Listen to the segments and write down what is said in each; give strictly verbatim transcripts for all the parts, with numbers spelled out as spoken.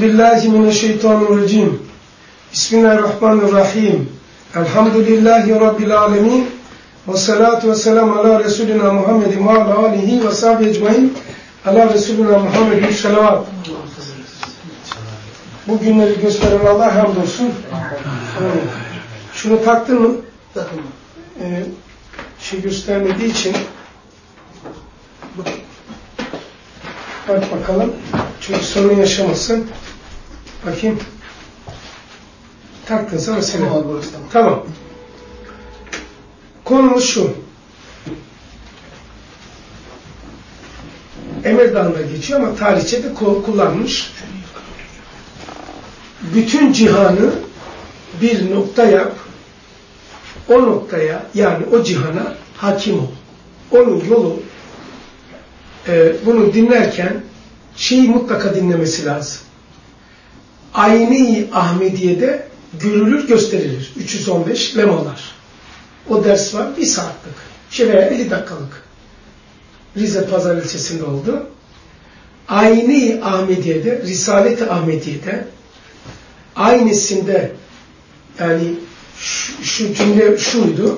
Euzubillahimineşşeytanirracim. Bismillahirrahmanirrahim. Elhamdülillahi Rabbil alemin. Ve salatu ve selamu ala Resulina Muhammedin ve ala alihi ve sahibi ecmain. Ala Resulina Muhammedin şalavat. Bu günleri gösteren Allah hamdolsun. Yani şunu taktın mı? Takın. Ee, şey göstermediği için bak bakalım. Çünkü sorun yaşamasın. Bakayım. Taktınsa mesela. Tamam. Tamam. Konumuz şu. Emirdağ'da geçiyor ama tarihçe de kullanmış. Bütün cihanı bir nokta yap. O noktaya, yani o cihana hakim ol. Onun yolu e, bunu dinlerken şeyi mutlaka dinlemesi lazım. Ayni Ahmediye'de görülür, gösterilir. üç yüz on beş lemalar. O ders var. Bir saatlik. Şey veya elli dakikalık. Rize Pazar ilçesinde oldu. Ayni Ahmediye'de, Risalet-i Ahmediye'de aynısında, yani şu, şu cümle şuydu.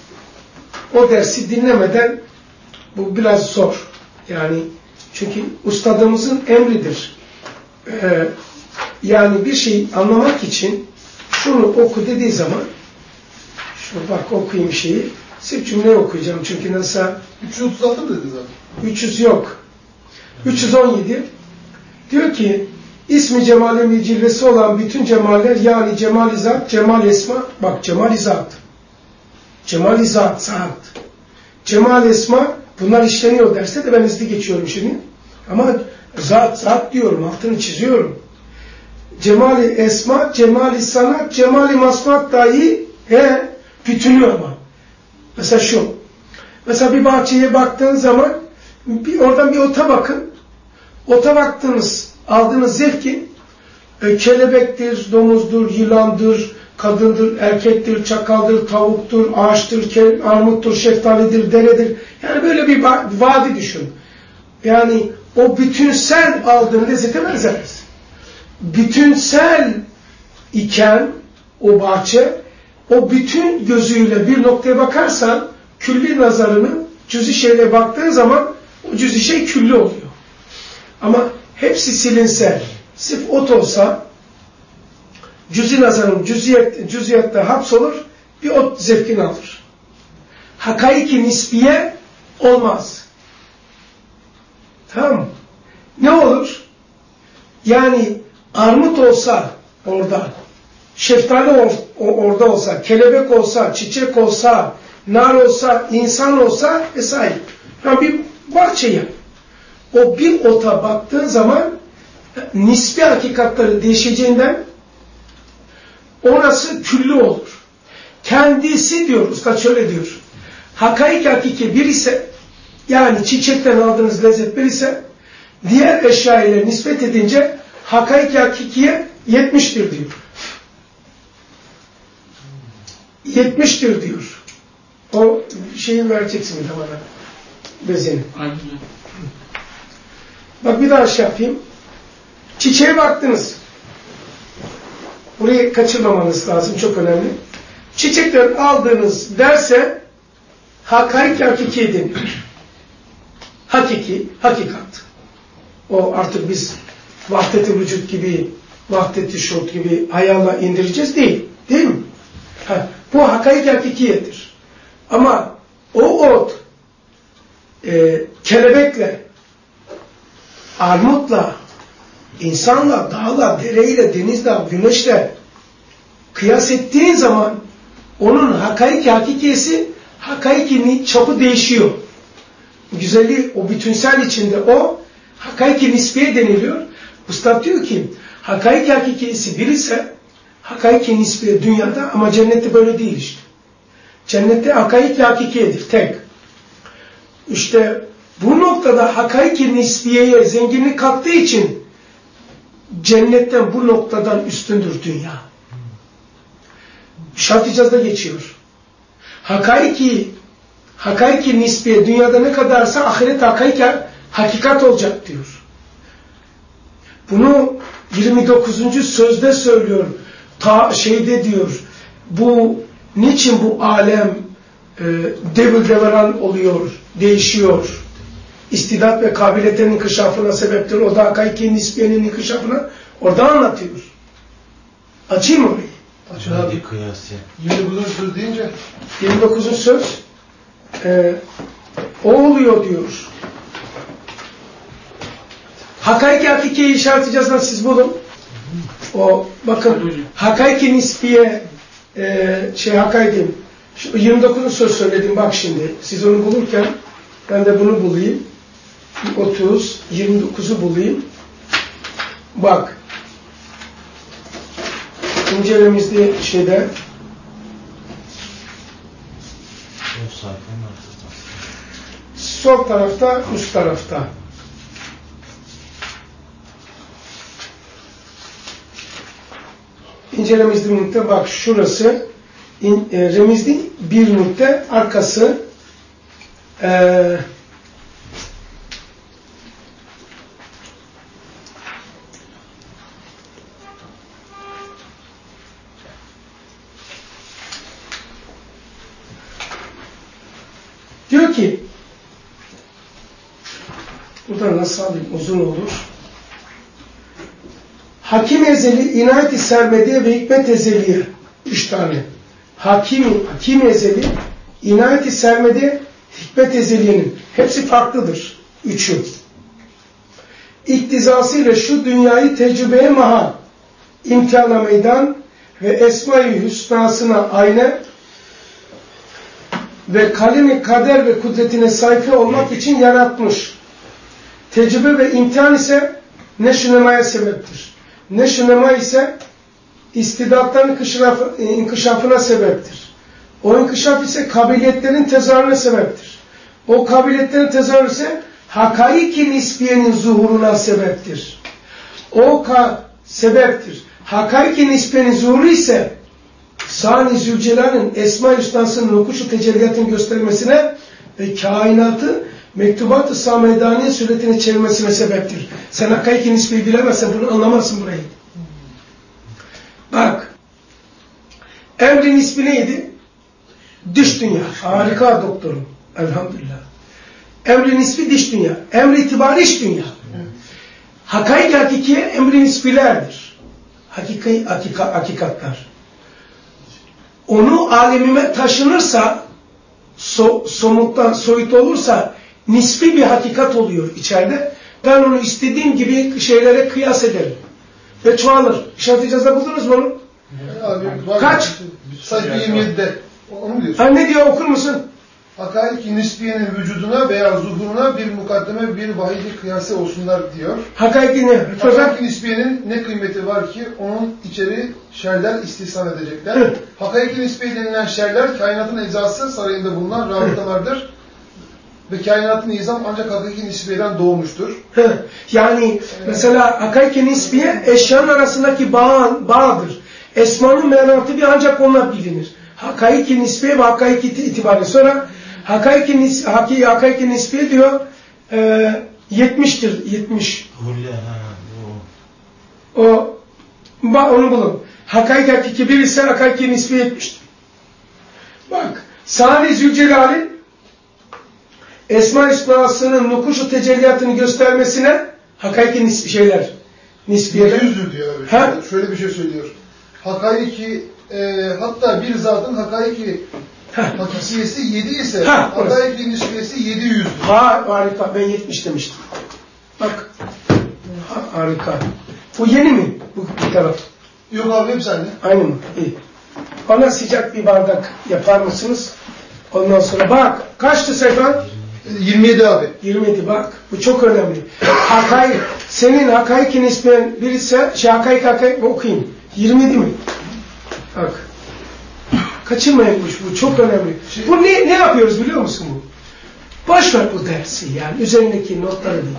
O dersi dinlemeden bu biraz zor. Yani çünkü ustadımızın emridir. Ee, yani bir şey anlamak için şunu oku dediği zaman, şunu bak okuyayım şeyi, sırf cümleyi okuyacağım çünkü nasıl? üç yüz otuz altı mı dediniz abi? üç yüz yok. üç yüz on yedi diyor ki ismi cemalin bir cilvesi olan bütün cemaller, yani cemal-i zat, cemal esma, bak cemal-i zat, cemal-i zat, zat, cemal esma, bunlar işleniyor derste de ben hızlı geçiyorum şimdi. Ama zat, zat diyorum, altını çiziyorum. Cemali esma, cemali sanat, cemali masmat dahi he, bütünü ama. Mesela şu. Mesela bir bahçeye baktığın zaman bir, oradan bir ota bakın. Ota baktığınız, aldığınız zevki e, kelebektir, domuzdur, yılandır, kadındır, erkektir, çakaldır, tavuktur, ağaçtır, ke, armuttur, şeftalidir, deredir. Yani böyle bir vadi düşün. Yani o bütünsel aldığın lezzete benzeriz. Bütünsel iken o bahçe, o bütün gözüyle bir noktaya bakarsan, külli nazarının cüz-i şeyle baktığın zaman o cüz-i şey külli oluyor. Ama hepsi silinse, sırf ot olsa, cüz-i nazarın cüziyet, cüziyatta hapsolur, bir ot zevkini alır. Hakaik-i nisbiye olmaz. Tamam mı? Ne olur? Yani armut olsa orada, şeftali or, orada olsa, kelebek olsa, çiçek olsa, nar olsa, insan olsa vesaire. Yani bir bahçe yap. O bir ota baktığın zaman nisbi hakikatları değişeceğinden orası küllü olur. Kendisi diyor, usta şöyle diyor. Hakaik hakiki bir ise, yani çiçekten aldığınız lezzet bir ise, diğer eşya ile nispet edince hakaik hakikiye yetmiştir diyor. Yetmiştir diyor. O şeyi vereceksin bir de bana. Bezini. Aynen. Bak bir daha şey yapayım. Çiçeğe baktınız. Burayı kaçırmamanız lazım. Çok önemli. Çiçekten aldığınız derse hakaik hakiki deniyor. Hakiki, hakikat. O artık biz vahdet-i vücut gibi, vahdet-i şuhud gibi hayala indireceğiz değil. Değil mi? Ha, bu hakaik hakikiyedir. Ama o ot e, kelebekle, armutla, insanla, dağla, dereyle, denizle, güneşle kıyas ettiğin zaman onun hakaik hakikiyesi, hakaikinin çapı değişiyor. Güzelliği o bütünsel içinde o hakaik-i nisbiye deniliyor. Üstad diyor ki hakaik hakikiyesi bir ise hakaik-i nisbiye dünyada, ama cennette böyle değil işte. Cennette hakaik-i hakikiyedir tek. İşte bu noktada hakaik-i nisbiyeye zenginlik kattığı için cennetten bu noktadan üstündür dünya. Şart-ı icazda geçiyor. Hakaik-i hakaik-i nisbiye dünyada ne kadarsa ahiret hakaik hakikat olacak diyor. Bunu yirmi dokuzuncu sözde söylüyor. Ta şeyde diyor. Bu niçin bu alem e, devir devran oluyor, değişiyor? İstidat ve kabiliyetin inkişafına sebeptir. O da hakiki nisbiyenin inkişafına orada anlatıyor. Açayım mı orayı? Açın abi. yirmi dokuzuncu söz deyince yirmi dokuzuncu söz e, o oluyor diyor. Hakaiki hakikeyi işaretleyeceğiz, siz bulun. O bakın hakaiki nisbiye e, şey hakaiki yirmi dokuzuncu söz söyledim, bak şimdi siz onu bulurken ben de bunu bulayım. otuz yirmi dokuzu bulayım. Bak incelemizde şeyde sol tarafta, üst tarafta. İncelemizde nokta, bak şurası in, e, remizli bir nokta, arkası e, diyor ki buradan nasıl alayım, uzun olur. Hakim ezeli, inayet-i sermediye ve hikmet ezeliye. Üç tane. Hakim, hakim ezeli, inayet-i sermediye, hikmet ezeliyenin. Hepsi farklıdır. Üçü. İktizasıyla şu dünyayı tecrübeye mahal, imkana meydan ve esma-i hüsnasına ayna ve kalemi kader ve kudretine sayfa olmak için yaratmış. Tecrübe ve imtihan ise neşnemaya sebeptir. Neşnema ise istidatların inkişafına sebeptir. O inkişaf ise kabiliyetlerin tezahürüne sebeptir. O kabiliyetlerin tezahürü ise hakaiki nisbiyenin zuhuruna sebeptir. O ka sebeptir. Hakaiki nisbiyenin zuhuru ise Sani Zülcelal'in Esma-i Hüsnası'nın okuşu tecelliyatın göstermesine ve kainatı mektubat-ı samedaniye suretine çevirmesine sebeptir. Sen hakaiki nisbiyi bilemezsen bunu anlamazsın burayı. Bak, emri nisbi neydi? Dış dünya. Harika doktorum. Elhamdülillah. Emri nisbi dış dünya. Emri itibarı iç dünya. Hakaik hakikiye emri nisbilerdir. Hakiki, hakika, hakikatlar. Onu alemime taşınırsa, so, somuttan soyut olursa nispi bir hakikat oluyor içeride. Ben onu istediğim gibi şeylere kıyas ederim. Ve çoğalır. İşaret da buldunuz mu onu? Abi, kaç? Sayfa yirmi yedide. Onu mu diyorsun? Ha, ne diyor, okur musun? Hakaik-i nisbiyenin vücuduna veya zuhuruna bir mukaddeme, bir vahidi kıyası olsunlar diyor. Hakaik-i ne? Hakaik-i nisbiyenin ne kıymeti var ki onun içeri şerler istihsan edecekler. Evet. Hakaik-i nisbiye denilen şerler kainatın eczası sarayında bulunan rabıtalardır. Ve kainatın nizam ancak hakaik-i nisbiyeden doğmuştur. Yani evet. Mesela hakaik-i nisbiye eşyanın arasındaki bağ, bağdır. Esmanın menatı bir ancak onunla bilinir. Hakaik-i nisbiye ve hakaik-i itibari. Sonra hakaik-i nis, hakaik-i nisbiye diyor e, yetmiştir. yetmiş. O, o onu bulun. Hakaik-i hakiki bir ise hakaik-i nisbiye yetmiştir. Bak, Sani Zülcelal'in Esma-i Hüsna'sının nukuşu tecelliyatını göstermesine hakaiki nis şeyler. Nisbiyeler. Yüzdür diyor abi. Ha? Şöyle bir şey söylüyor. Hakaiki e, hatta bir zatın hakaiki hakikiyesi yedi ise ha, hakaiki nisbiyesi yedi yüzdür. Ha, harika. Ben yetmiş demiştim. Bak. Ha, harika. Bu yeni mi? Bu, bu taraf. Yok abi, hep sende. Aynı mı? İyi. Bana sıcak bir bardak yapar mısınız? Ondan sonra bak. Kaçtı sayfa? yirmi yedi abi. yirmi yedi bak. Bu çok önemli. Hakaik, senin hakaik nisben birisi şey hakaik hakaik okuyayım. yirmi yedi mi? Bak. Kaçırmayın bu. Çok önemli. Şey, bu ne, ne yapıyoruz biliyor musun bu? Boş ver bu dersi yani. Üzerindeki notları değil.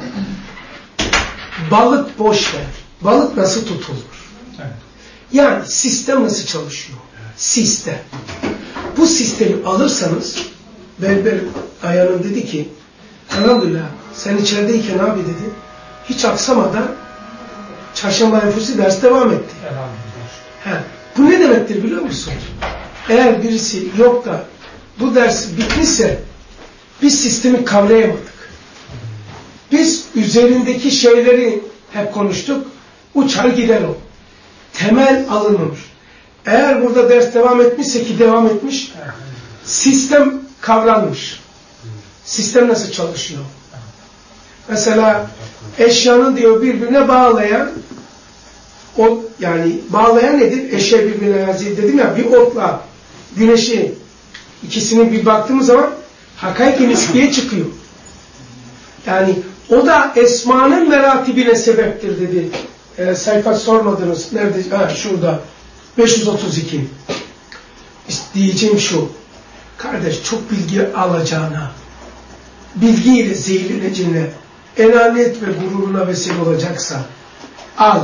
Balık boş ver. Balık nasıl tutulur? Yani sistem nasıl çalışıyor? Sistem. Bu sistemi alırsanız Berber Ayhan'ın dedi ki elhamdülillah sen içerideyken abi dedi hiç aksamadan Çarşamba enfüsü ders devam etti. He. Bu ne demektir biliyor musun? Eğer birisi yok da bu ders bitmişse biz sistemi kavrayamadık. Biz üzerindeki şeyleri hep konuştuk. Uçar gider o. Temel alınmamış. Eğer burada ders devam etmişse ki devam etmiş, sistem kavranmış. Sistem nasıl çalışıyor? Mesela eşyanın diyor birbirine bağlayan o yani bağlayan nedir? Eşya birbirine dedim ya bir otla güneşi ikisini bir baktığımız zaman hakiki nisbiye çıkıyor. Yani o da esmanın meratibine sebeptir dedi. E, sayfa sormadınız. Nerede? Ha, şurada. beş yüz otuz iki. Diyeceğim şu. Kardeş çok bilgi alacağına, bilgiyle zehirleneceğine, enaniyet ve gururuna vesile olacaksa al.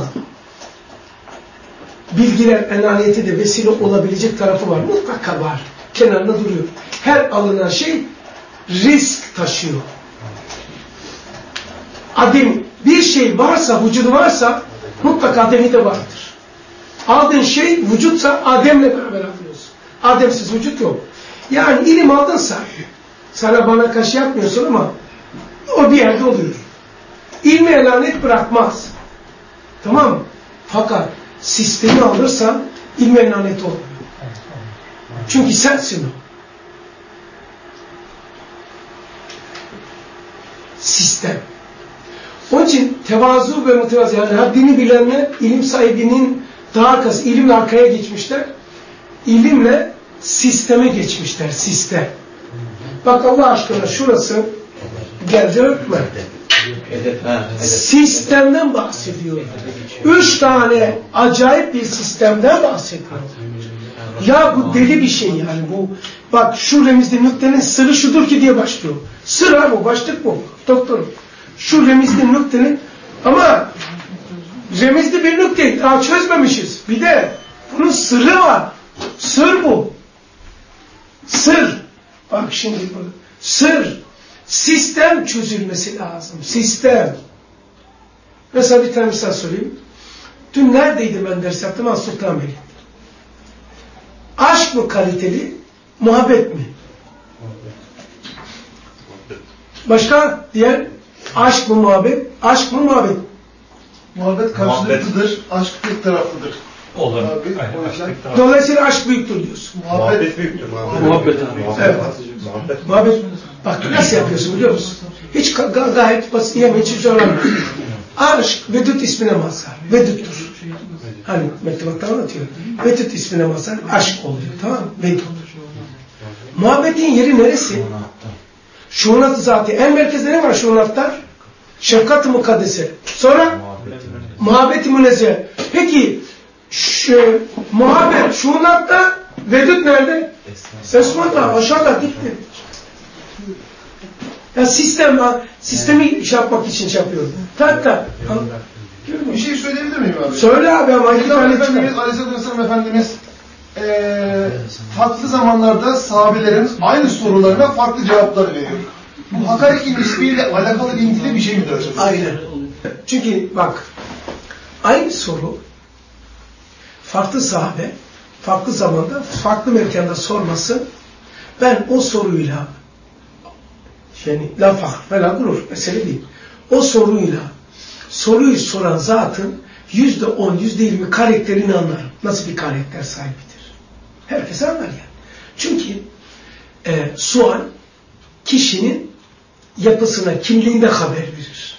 Bilgiler enaniyete de vesile olabilecek tarafı var. Mutlaka var. Kenarında duruyor. Her alınan şey risk taşıyor. Adem, bir şey varsa, vücudu varsa mutlaka ademi de vardır. Aldığın şey vücutsa Adem'le beraber alıyorsun. Ademsiz vücut yok. Yani ilim aldınsa sana bana kaşı yapmıyorsun ama o bir yerde oluyor. İlmi elanet bırakmaz. Tamam mı? Fakat sistemi alırsan ilmi elanet olmuyor. Çünkü sensin o. Sistem. Onun için tevazu ve mütevazı yani haddini bilenler ilim sahibinin daha arkası, ilimle arkaya geçmişler. İlimle sisteme geçmişler, sistem. Bak Allah aşkına şurası geldi öpme. Sistemden bahsediyor. Üç tane acayip bir sistemden bahsediyor. Ya bu deli bir şey yani bu. Bak şu remizli nüktenin sırrı şudur ki diye başlıyor. Sır ha bu, başlık bu. Doktorum. Şu remizli nüktenin ama remizli bir nükteyi daha çözmemişiz. Bir de bunun sırrı var. Sır bu. Sır. Bak şimdi bu. Sır. Sistem çözülmesi lazım. Sistem. Mesela bir tane misal söyleyeyim. Dün neredeydim ben ders yaptım? Az Sultanbeyli. Aşk mı kaliteli? Muhabbet mi? Başka? Diğer? Aşk mı muhabbet? Aşk mı muhabbet? Muhabbet karşılıklıdır, aşk tek taraflıdır. Olur. Abi, o yüzden... Dolayısıyla aşk büyüktür diyorsun. Muhabbet, Muhabbet büyüktür. Muhabbet. Muhabbet. Evet. Muhabbet. Muhabbet. Bak nasıl yapıyorsun biliyor musun? Hiç ga gayet basit, yani hiç zorlanmıyor. Aşk, Vedut ismine mazhar. Vedut'tur. Hani mektubatta anlatıyor. Vedut ismine mazhar, aşk oluyor. Tamam mı? Vedut. Muhabbetin yeri neresi? Şuunat-ı zati. En merkezde ne var şuunatta? Şefkat-ı mukaddese. Sonra? Muhabbet-i münezzeh. Peki, şu, muhabbet şuunatta, Vedut nerede? Esma'da, aşağıda gitti. Ya sistem, sistemi şey yapmak için şey yapıyorum. Tak tak. Bir şey söyleyebilir miyim abi? Söyle abi ama iki tane Efendimiz, Aleyhisselatü Vesselam Efendimiz ee, farklı zamanlarda sahabelerin aynı sorularına farklı cevaplar veriyor. Bu hakaiki nisbiyle alakalı ilgili bir şey midir acaba? Aynen. Çünkü bak, aynı soru farklı sahabe, farklı zamanda, farklı mekanda sorması, ben o soruyla yani la fakr ve la gurur mesele değil. O soruyla soruyu soran zatın yüzde on, yüzde yirmi karakterini anlarım. Nasıl bir karakter sahibidir? Herkes anlar yani. Çünkü e, sual kişinin yapısına, kimliğinde haber verir.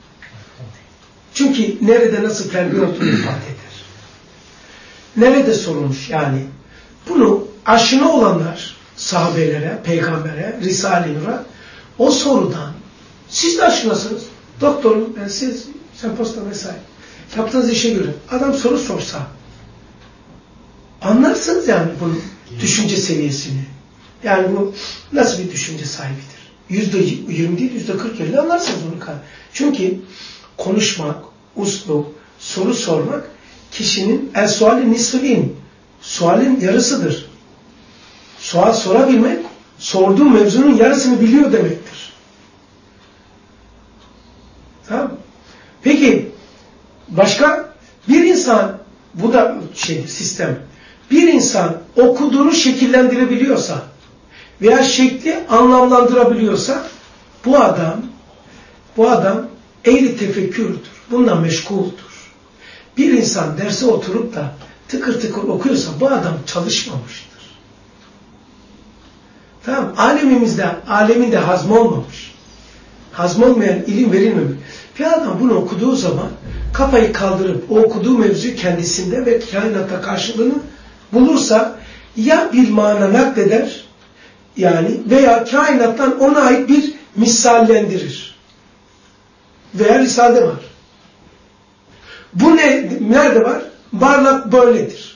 Çünkü nerede nasıl terbiye olduğunu ifade eder. Nerede sorulmuş yani? Bunu aşina olanlar sahabelere, peygambere, Risale-i Nur'a o sorudan siz de aşinasınız. Doktorum, ben siz, sen posta vesaire. Yaptığınız işe göre adam soru sorsa anlarsınız yani bunun düşünce seviyesini. Yani bu nasıl bir düşünce sahibidir? Yüzde yirmi değil, yüzde kırk elli anlarsınız bunu. Çünkü konuşmak, uslup, soru sormak kişinin el suali nisfin, sualin yarısıdır. Sual sorabilmek, sorduğu mevzunun yarısını biliyor demektir. Tamam. Peki, Başka bir insan, bu da şey sistem, bir insan okuduğunu şekillendirebiliyorsa veya şekli anlamlandırabiliyorsa bu adam bu adam ehli tefekkürdür. Bundan meşguldür. Bir insan derse oturup da tıkır tıkır okuyorsa bu adam çalışmamıştır. Tamam, alemimizde, aleminde hazmolmamış. Hazmolmayan ilim verilmemiş. Bir adam bunu okuduğu zaman kafayı kaldırıp o okuduğu mevzuyu kendisinde ve kainatta karşılığını bulursa ya bir mana nakleder yani veya kainattan ona ait bir misallendirir. Veya risalede var. Bu ne, nerede var? Varlık böyledir.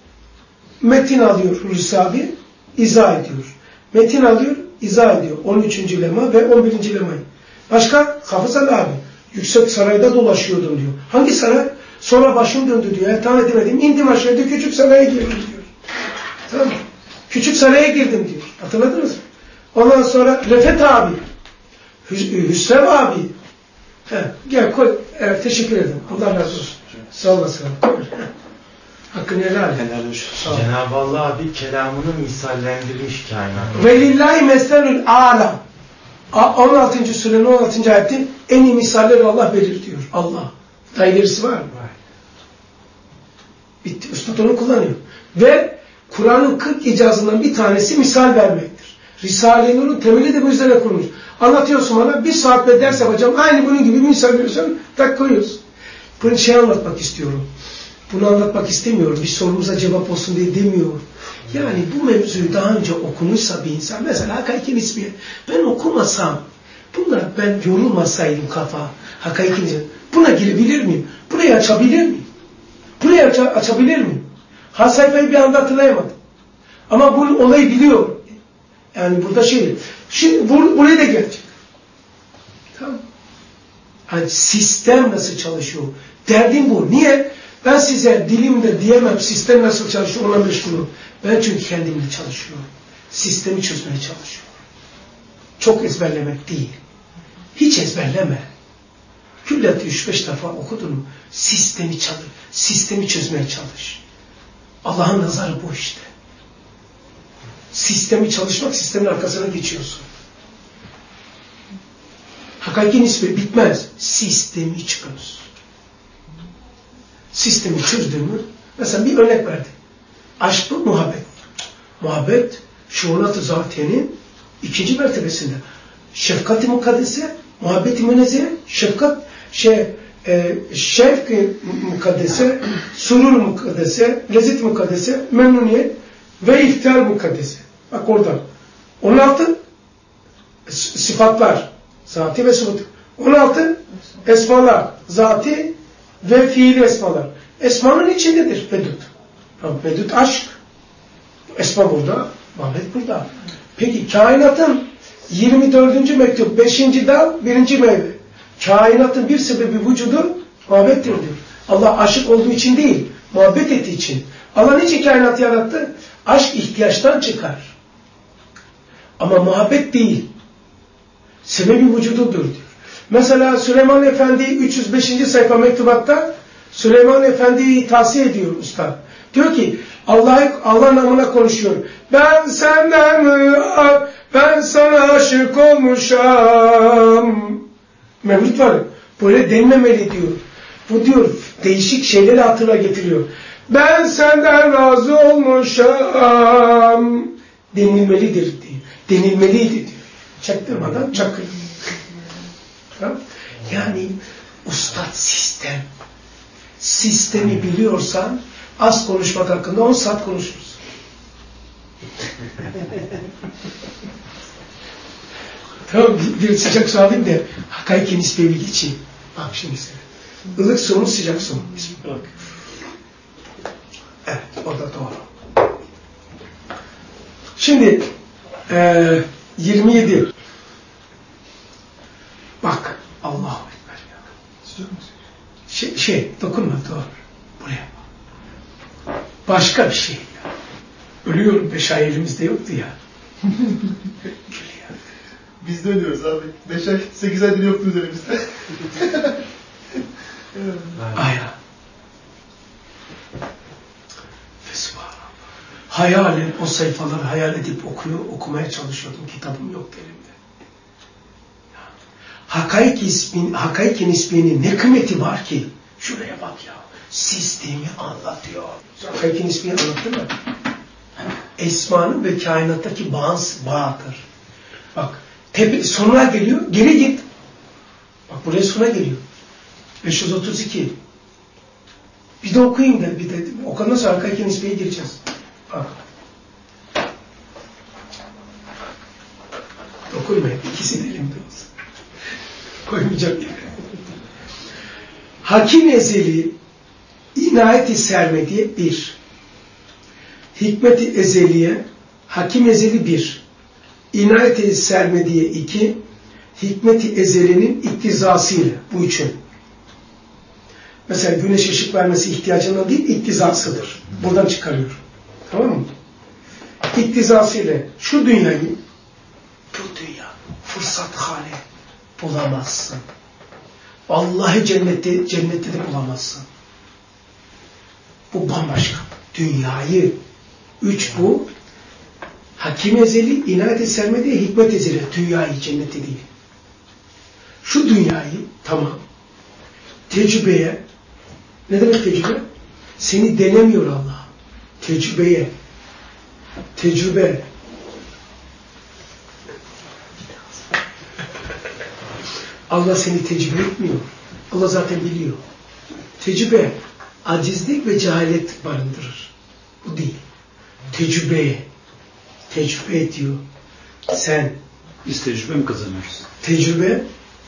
Metin alıyor Hulusi izah ediyor. Metin alıyor, izah ediyor. on üçüncü lema ve on birinci lemayı. Başka? Hafızal abi. Yüksek sarayda dolaşıyordum diyor. Hangi saray? Sonra başım döndü diyor. Ertan edemedim. İndim aşağıda küçük saraya girdim diyor. Tamam mı? Küçük saraya girdim diyor. Hatırladınız mı? Ondan sonra Refet abi, Hü Hüsrev abi. He, gel koy. Evet, teşekkür ederim. Allah razı olsun. Sağ olasın. Hakkını helal et. Cenab-ı Allah abi kelamını misallendirmiş kainatı. Velillahi meselül âlâ. on altıncı surenin on altıncı ayeti en iyi misalleri Allah verir diyor. Allah. Daha ilerisi var mı? Var. Bitti. Üstad onu kullanıyor. Ve Kur'an'ın kırk icazından bir tanesi misal vermektir. Risale-i Nur'un temeli de bu üzerine kurulmuş. Anlatıyorsun bana, bir saatte ders yapacağım. Aynı bunun gibi bir misal veriyorsun, tak koyuyorsun. Bunu şey anlatmak istiyorum. Bunu anlatmak istemiyorum. Bir sorumuza cevap olsun diye demiyorum. Yani bu mevzuyu daha önce okumuşsa bir insan, mesela Hakaiki Nisbiye, ben okumasam, bunlar ben yorulmasaydım kafa, Hakaiki Nisbiye, buna girebilir miyim? Burayı açabilir miyim? Burayı aç açabilir miyim? Ha sayfayı bir anda hatırlayamadım. Ama bu olayı biliyorum. Yani burada şey, şimdi bur buraya da gelecek. Tamam. Yani sistem nasıl çalışıyor? Derdim bu. Niye? Ben size dilimde diyemem sistem nasıl çalışıyor ona meşgulum. Ben çünkü kendimle çalışıyorum. Sistemi çözmeye çalışıyorum. Çok ezberlemek değil. Hiç ezberleme. Külliyatı üç beş defa okudun mu? Sistemi çalış. Sistemi çözmeye çalış. Allah'ın nazarı bu işte. Sistemi çalışmak, sistemin arkasına geçiyorsun. Hakaiki nisbi bitmez. Sistemi çöz. Sistemi çözdün mü? Mesela bir örnek verdim. Aşk bu, muhabbet. Muhabbet, şuunat-ı zatiyenin ikinci mertebesinde. Şefkat-i mukaddese, muhabbet-i münezzehe, şefkat, şey, e, şevk-i mukaddese, surur mukaddese, lezzet mukaddese, memnuniyet ve iftihar mukaddese. Bak orada. on altı sıfatlar, zati ve sıfatı. on altı esmalar, zati ve fiili esmalar. Esmanın içindedir vedud. Vedud aşk. Esma burada, muhabbet burada. Peki kainatın yirmi dördüncü mektup, beşinci dal, birinci meyve. Kainatın bir sebebi vücudu muhabbettir diyor. Allah aşık olduğu için değil, muhabbet ettiği için. Allah niçin kainatı yarattı? Aşk ihtiyaçtan çıkar. Ama muhabbet değil. Sebebi vücududur diyor. Mesela Süleyman Efendi üç yüz beşinci sayfa mektubatta Süleyman Efendi'yi tavsiye ediyor usta. Diyor ki Allah Allah namına konuşuyor. Ben senden ben sana aşık olmuşam. Mevlüt var. Böyle denmemeli diyor. Bu diyor değişik şeyleri hatırla getiriyor. Ben senden razı olmuşam. Denilmelidir diyor. Denilmeliydi diyor. Çaktırmadan çakır. Yani ustad sistem. Sistemi biliyorsan az konuşmak hakkında on saat konuşuruz. Tamam, bir sıcak su alayım da Hakaiki Nisbiye'yi geçeyim. Bak şimdi sen. Ilık su mu sıcak su mu? Bak. Evet, o da doğru. Şimdi e, yirmi yedi. Bak, Allahu Ekber ya. Şey, şey, dokunma, doğru. Buraya. Başka bir şey ya. Ölüyorum, beş ay elimizde yoktu ya. Biz de ölüyoruz abi. beş ay, sekiz aydır yoktu üzerimizde. Aya. Hayalen o sayfaları hayal edip okuyor, okumaya çalışıyordum. Kitabım yok elimde. Hakaik ismin, Hakaik isminin ne kıymeti var ki? Şuraya bak ya. Sistemi anlatıyor. Hakaik ismini anlattı mı? Esmanın ve kainattaki bağız, bağdır. Bak, tepe, sonuna geliyor, geri git. Bak buraya sona geliyor. beş yüz otuz iki. Bir de okuyayım da, bir de okandan sonra Hakaik ismiye gireceğiz. Bak. Dokunmayın, ikisi de elimde olsun. Koymayacağım yere. Hakim ezeli, inayet-i sermediye bir. Hikmet-i ezeliye, hakim ezeli bir. İnayet-i sermediye iki. Hikmet-i ezelinin iktizasıyla, bu üçün. Mesela güneş ışık vermesi ihtiyacından değil, iktizasıdır. Buradan çıkarıyor. Tamam mı? İktizasıyla şu dünyayı, bu dünya fırsat hali bulamazsın. Vallahi cennette, cennette de bulamazsın. Bu bambaşka. Dünyayı, üç bu, hakim ezeli, inayet-i sermediye, hikmet ezeli. Dünyayı, cennette değil. Şu dünyayı, tamam, tecrübeye, ne demek tecrübe? Seni denemiyor Allah. Tecrübeye, tecrübe. Allah seni tecrübe etmiyor. Allah zaten biliyor. Tecrübe, acizlik ve cehalet barındırır. Bu değil. Tecrübeye, tecrübe ediyor. Sen. Biz tecrübe mi kazanıyoruz? Tecrübe,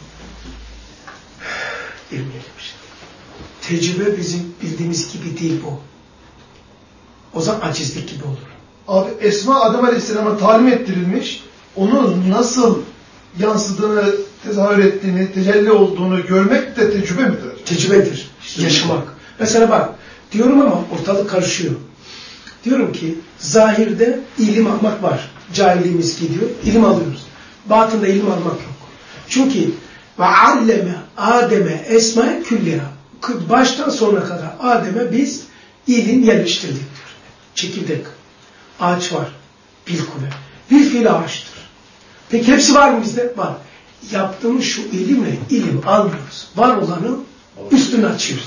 girmeyelim şimdi. Tecrübe bizim bildiğimiz gibi değil bu. O zaman acizlik gibi olur. Abi Esma Adem Aleyhisselam'a talim ettirilmiş, onu nasıl yansıdığını, tezahür ettiğini, tecelli olduğunu görmek de tecrübe midir? Tecrübedir. İşte yaşamak. Mi? Mesela bak, diyorum ama ortalık karışıyor. Diyorum ki, zahirde ilim almak var. Cahilliğimiz gidiyor, ilim alıyoruz. Batında ilim almak yok. Çünkü ve alleme Adem'e esma külliha. Baştan sonuna kadar Adem'e biz ilim yerleştirdik diyor. Çekirdek. Ağaç var. Bil kuvvet. Bir fiil ağaçtır. Peki hepsi var mı bizde? Var. Yaptığımız şu ilimle ilim almıyoruz. Var olanı üstünü açıyoruz.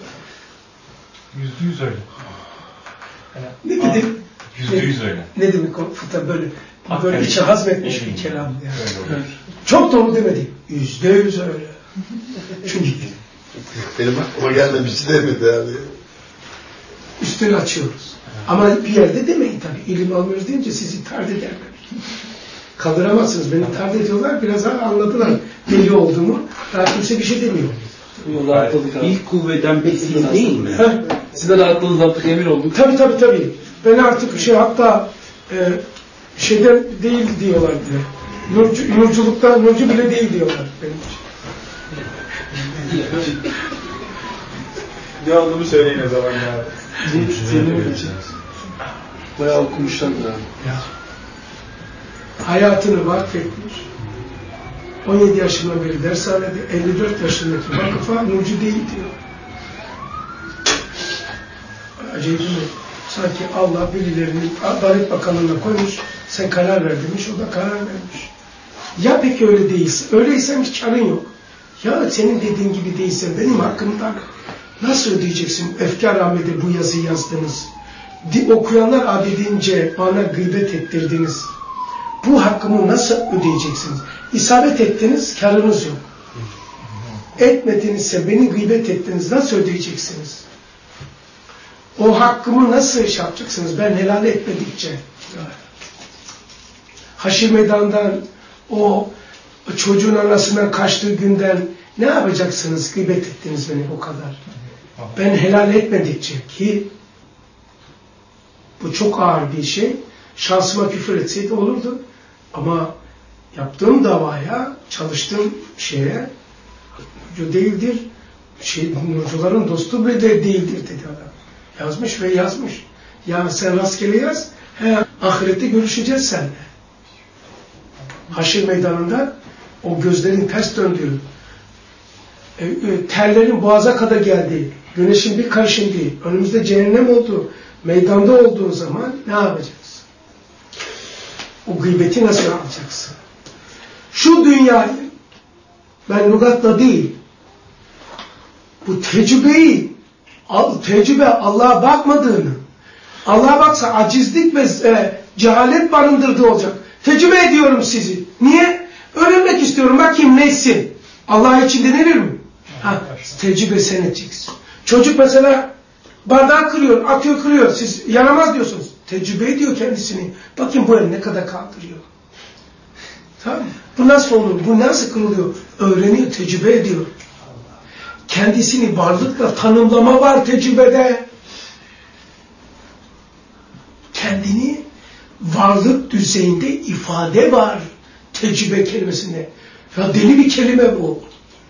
Yüzde yüz öyle. Ne dedim? Yüzde yüz öyle. Ne demek o? Fıta böyle, böyle içe hazmetmiş bir kelam. Yani. Öyle Çok doğru demedim. Yüzde yüz öyle. Çünkü benim aklıma gelmemişti demedi yani. üstünü açıyoruz. Ama bir yerde demeyin tabii. İlim almıyoruz deyince sizi tard ederler. Kaldıramazsınız. Beni tard ediyorlar. Biraz daha anladılar deli olduğumu. Daha kimse bir şey demiyor. İlk kuvveden bir fiil değil mi? Siz de rahatlığınız artık emin olduk. Tabii tabii tabii. Ben artık şey hatta e, şeyden değil diyorlar diye. Nurcu, nurculukta nurcu bile değil diyorlar benim için. Ne olduğunu söyleyin o zaman ya. Senin için. Bayağı okumuşlar da. Ya. Hayatını vakfetmiş. on yedi yaşından beri dershanede, elli dört yaşındaki vakıfa nurcu değil diyor. Acayip mi? Sanki Allah birilerini Adalet Bakanlığı'na koymuş, sen karar ver demiş, o da karar vermiş. Ya peki öyle değilse, öyleyse hiç karın yok. Ya senin dediğin gibi değilse benim hakkımdan nasıl ödeyeceksin? Efkar Ahmet'e bu yazıyı yazdınız. Okuyanlar adedince bana gıybet ettirdiniz. Bu hakkımı nasıl ödeyeceksiniz? İsabet ettiniz, karınız yok. Etmedinizse beni gıybet ettiniz, nasıl ödeyeceksiniz? O hakkımı nasıl şey yapacaksınız? Ben helal etmedikçe. Haşir Meydan'dan o çocuğun anasından kaçtığı günden ne yapacaksınız? Gıybet ettiniz beni o kadar. Ben helal etmedikçe ki bu çok ağır bir şey. Şansıma küfür etseydi olurdu. Ama yaptığım davaya, çalıştığım şeye nurcu değildir. Şey, nurcuların dostu bile değildir dedi adam. Yazmış ve yazmış. Ya sen rastgele yaz, he, ahirette görüşeceğiz seninle. Haşir Meydanı'nda o gözlerin ters döndüğü e, e, terlerin boğaza kadar geldiği, güneşin bir karış indiği, önümüzde cehennem olduğu, meydanda olduğu zaman ne yapacaksın? O gıybeti nasıl yapacaksın? Şu dünyayı, ben lügatla değil, bu tecrübeyi, tecrübe Allah'a bakmadığını, Allah'a baksa acizlik ve e, cehalet barındırdığı olacak. Tecrübe ediyorum sizi. Niye? Öğrenmek istiyorum. Bakayım neysin? Allah için denilir mi? Ha, tecrübe sen edeceksin. Çocuk mesela bardağı kırıyor, atıyor kırıyor. Siz yaramaz diyorsunuz. Tecrübe ediyor kendisini. Bakayım bu el ne kadar kaldırıyor. Tamam mı? Bu nasıl olur? Bu nasıl kırılıyor? Öğreniyor, tecrübe ediyor. Kendisini varlıkla tanımlama var tecrübede. Kendini varlık düzeyinde ifade var tecrübe kelimesinde. Ya deli bir kelime bu.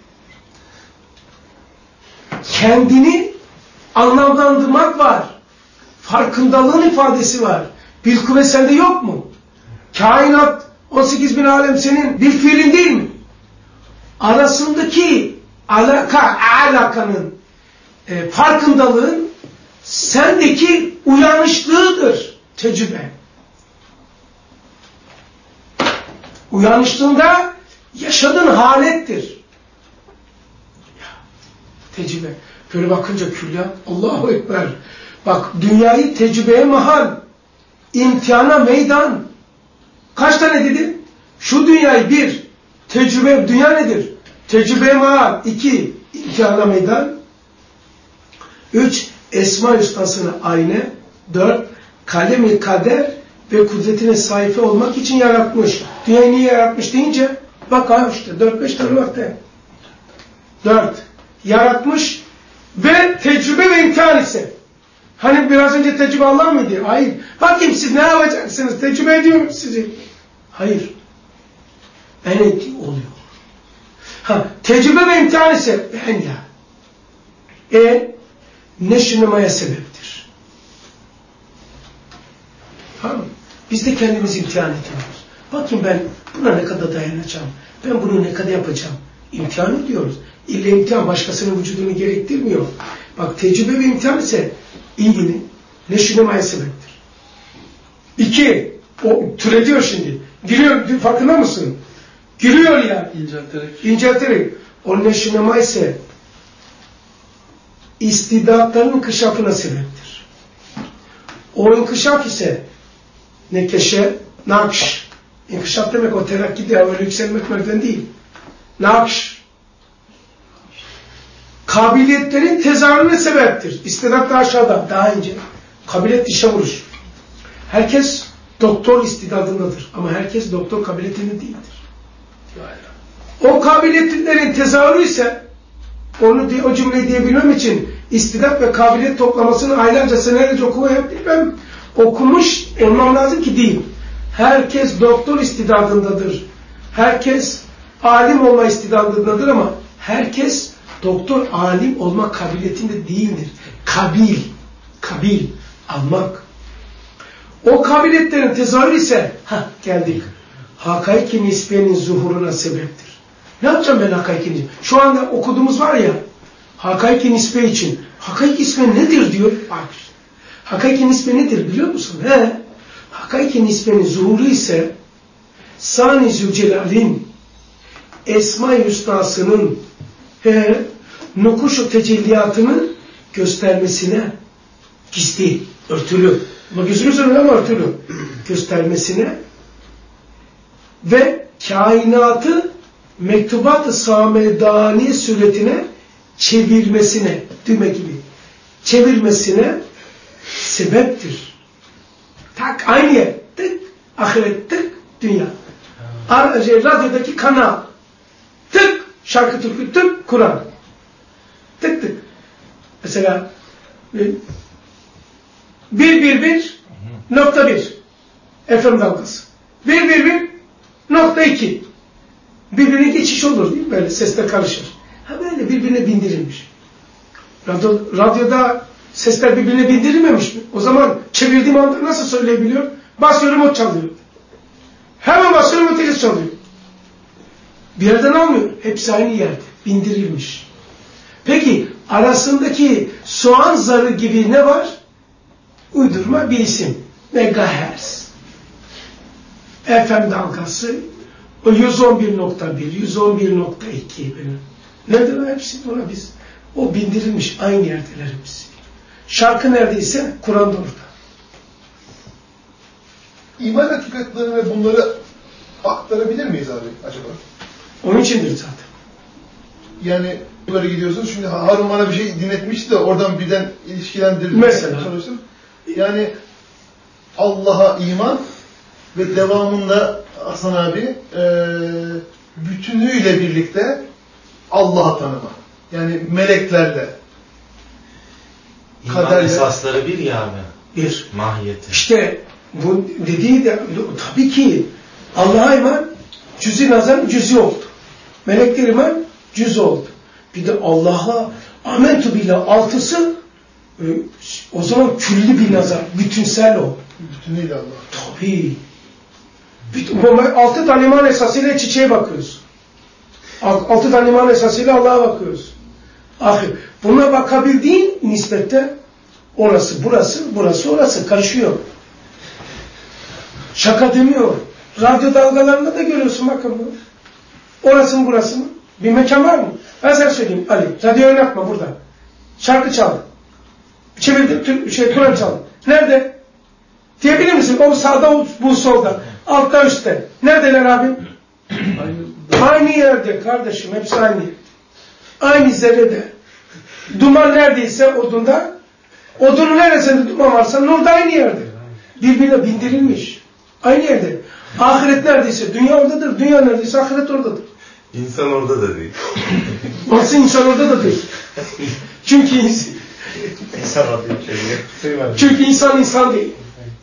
Kendini anlamlandırmak var. Farkındalığın ifadesi var. Bir kuvvet sende yok mu? Kainat, on sekiz bin alem senin bir fiilin değil mi? Arasındaki alaka, alakanın e, farkındalığın sendeki uyanışlığıdır tecrübe. Uyanıştığında yaşadığın halettir. Tecrübe. Böyle bakınca külliyat, Allahu Ekber. Bak dünyayı tecrübeye mahal, imtihana meydan. Kaç tane dedi? Şu dünyayı bir, tecrübe, dünya nedir? Tecrübeye mahal. İki, imtihana meydan. Üç, esma ustasına ayna. Dört, kalem-i kader ve kudretine sahip olmak için yaratmış. Dünyayı niye yaratmış deyince, bak ha işte dört beş tane vakti. Dört, yaratmış ve tecrübe ve imtihan ise. Hani biraz önce tecrübe Allah mıydı? Hayır. Bakayım siz ne yapacaksınız? Tecrübe ediyorum sizi. Hayır. Ben oluyor. Ha, tecrübe ve imtihan ise ben ya. E neşrimaya sebeptir. Tamam. Biz de kendimizi imtihan ediyoruz. Bakayım ben buna ne kadar dayanacağım? Ben bunu ne kadar yapacağım? İmtihan ediyoruz. İlle imtihan başkasının vücudunu gerektirmiyor. Bak tecrübe ve imtihan ise ilgili neşrimaya sebeptir. İki, o türetiyor şimdi. Giriyor, farkında mısın? Giriyor ya. İncelterek. İncelterek. O neşrima ise istidatların inkişafına sebeptir. O inkişaf ise nekeşe, nakş. İnkişaf demek o terakki değil, öyle yükselmek merdiven değil. Nakş. Kabiliyetlerin tezahürüne sebeptir. İstidat da aşağıda, daha ince. Kabiliyet dişe vuruş. Herkes doktor istidadındadır. Ama herkes doktor kabiliyetinde değildir. O kabiliyetlerin tezahürü ise onu o cümleyi diyebilmem için istidat ve kabiliyet toplamasını aylarca senelerce okumaya bilmem. Okumuş olmam lazım ki değil. Herkes doktor istidadındadır. Herkes alim olma istidadındadır ama herkes doktor alim olma kabiliyetinde değildir. Kabil, kabil, almak. O kabiliyetlerin tezahürü ise, ha geldik, hakaik-i nisbiyenin zuhuruna sebeptir. Ne yapacağım ben hakaik-i nisbiye? Şu anda okuduğumuz var ya, hakaik-i nisbiye için, hakaik-i nisbiye nedir diyor? Bak, hakaik-i nisbiye nedir biliyor musun? He, hakaik-i nisbiyenin zuhuru ise, Sani Zülcelal'in, Esma-i Hüsna'sının, he, nukuş-u tecelliyatını göstermesine, gizli, örtülü, ama gözünüz önüne ama örtülü, göstermesine ve kainatı mektubat-ı samedani suretine çevirmesine, düğme gibi, çevirmesine sebeptir. Tak aynı yer, tık, ahiret tık, dünya. Ar radyodaki kanal, tık, şarkı türkü tık, Kur'an. Tık tık. Mesela bir bir bir nokta bir F M dalgası. Bir bir bir nokta iki birbirine geçiş olur değil mi? Böyle sesler karışır. Ha böyle birbirine bindirilmiş. Radyo, radyoda sesler birbirine bindirilmemiş mi? O zaman çevirdiğim anda nasıl söyleyebiliyor? Basıyorum o çalıyor. Hemen basıyorum öteki çalıyor. Bir yerden almıyor. Hepsi aynı yerde. Bindirilmiş. Peki arasındaki soğan zarı gibi ne var? Uydurma bir isim. Megahertz. F M dalgası yüz on bir nokta bir, yüz on bir nokta iki. Nedir o hepsi? Ona biz o bindirilmiş aynı yerdeler hepsi. Şarkı neredeyse Kur'an'da orada. İman hakikatlerini ve bunları aktarabilir miyiz abi acaba? Onun içindir zaten. Yani bunlara gidiyorsunuz. Şimdi Harun bana bir şey dinletmişti de oradan birden ilişkilendirdim. Mesela? Yani Allah'a iman ve devamında Hasan abi e, bütünüyle birlikte Allah'a tanıma. Yani meleklerle. İman kaderle. esasları bir ya abi. Bir. Mahiyeti. İşte bu dediği de tabii ki Allah'a iman cüz-i nazarın cüz'i oldu. Melekler iman cüz oldu. Bir de Allah'a amentu bile altısı o zaman külli bir nazar, bütünsel o. Bütünüyle Allah. Tabii. Altı tane iman esasıyla çiçeğe bakıyoruz. Altı tane iman esasıyla Allah'a bakıyoruz. Ahir. Buna bakabildiğin nispette orası, burası, burası, orası karışıyor. Şaka demiyor. Radyo dalgalarında da görüyorsun bakın bunu. Orası mı burası mı? Bir mekan var mı? Ben sana söyleyeyim Ali. Radyo oynatma burada. Şarkı çal. Çevirdim, şey, Kur'an çal. Nerede? Diyebilir misin? O sağda, bu solda. Altta, üstte. Neredeler abi? Aynı, aynı yerde kardeşim. Hepsi aynı. Aynı zerrede. Duman neredeyse odunda, odunun neresinde duman varsa nur da aynı yerde. Birbirine bindirilmiş. Aynı yerde. Ahiret neredeyse dünya oradadır. Dünya neredeyse ahiret oradadır. İnsan orada da değil. Nasıl insan orada da değil? Çünkü insan, İnsan orada bir şey yok. çünkü insan insan değil.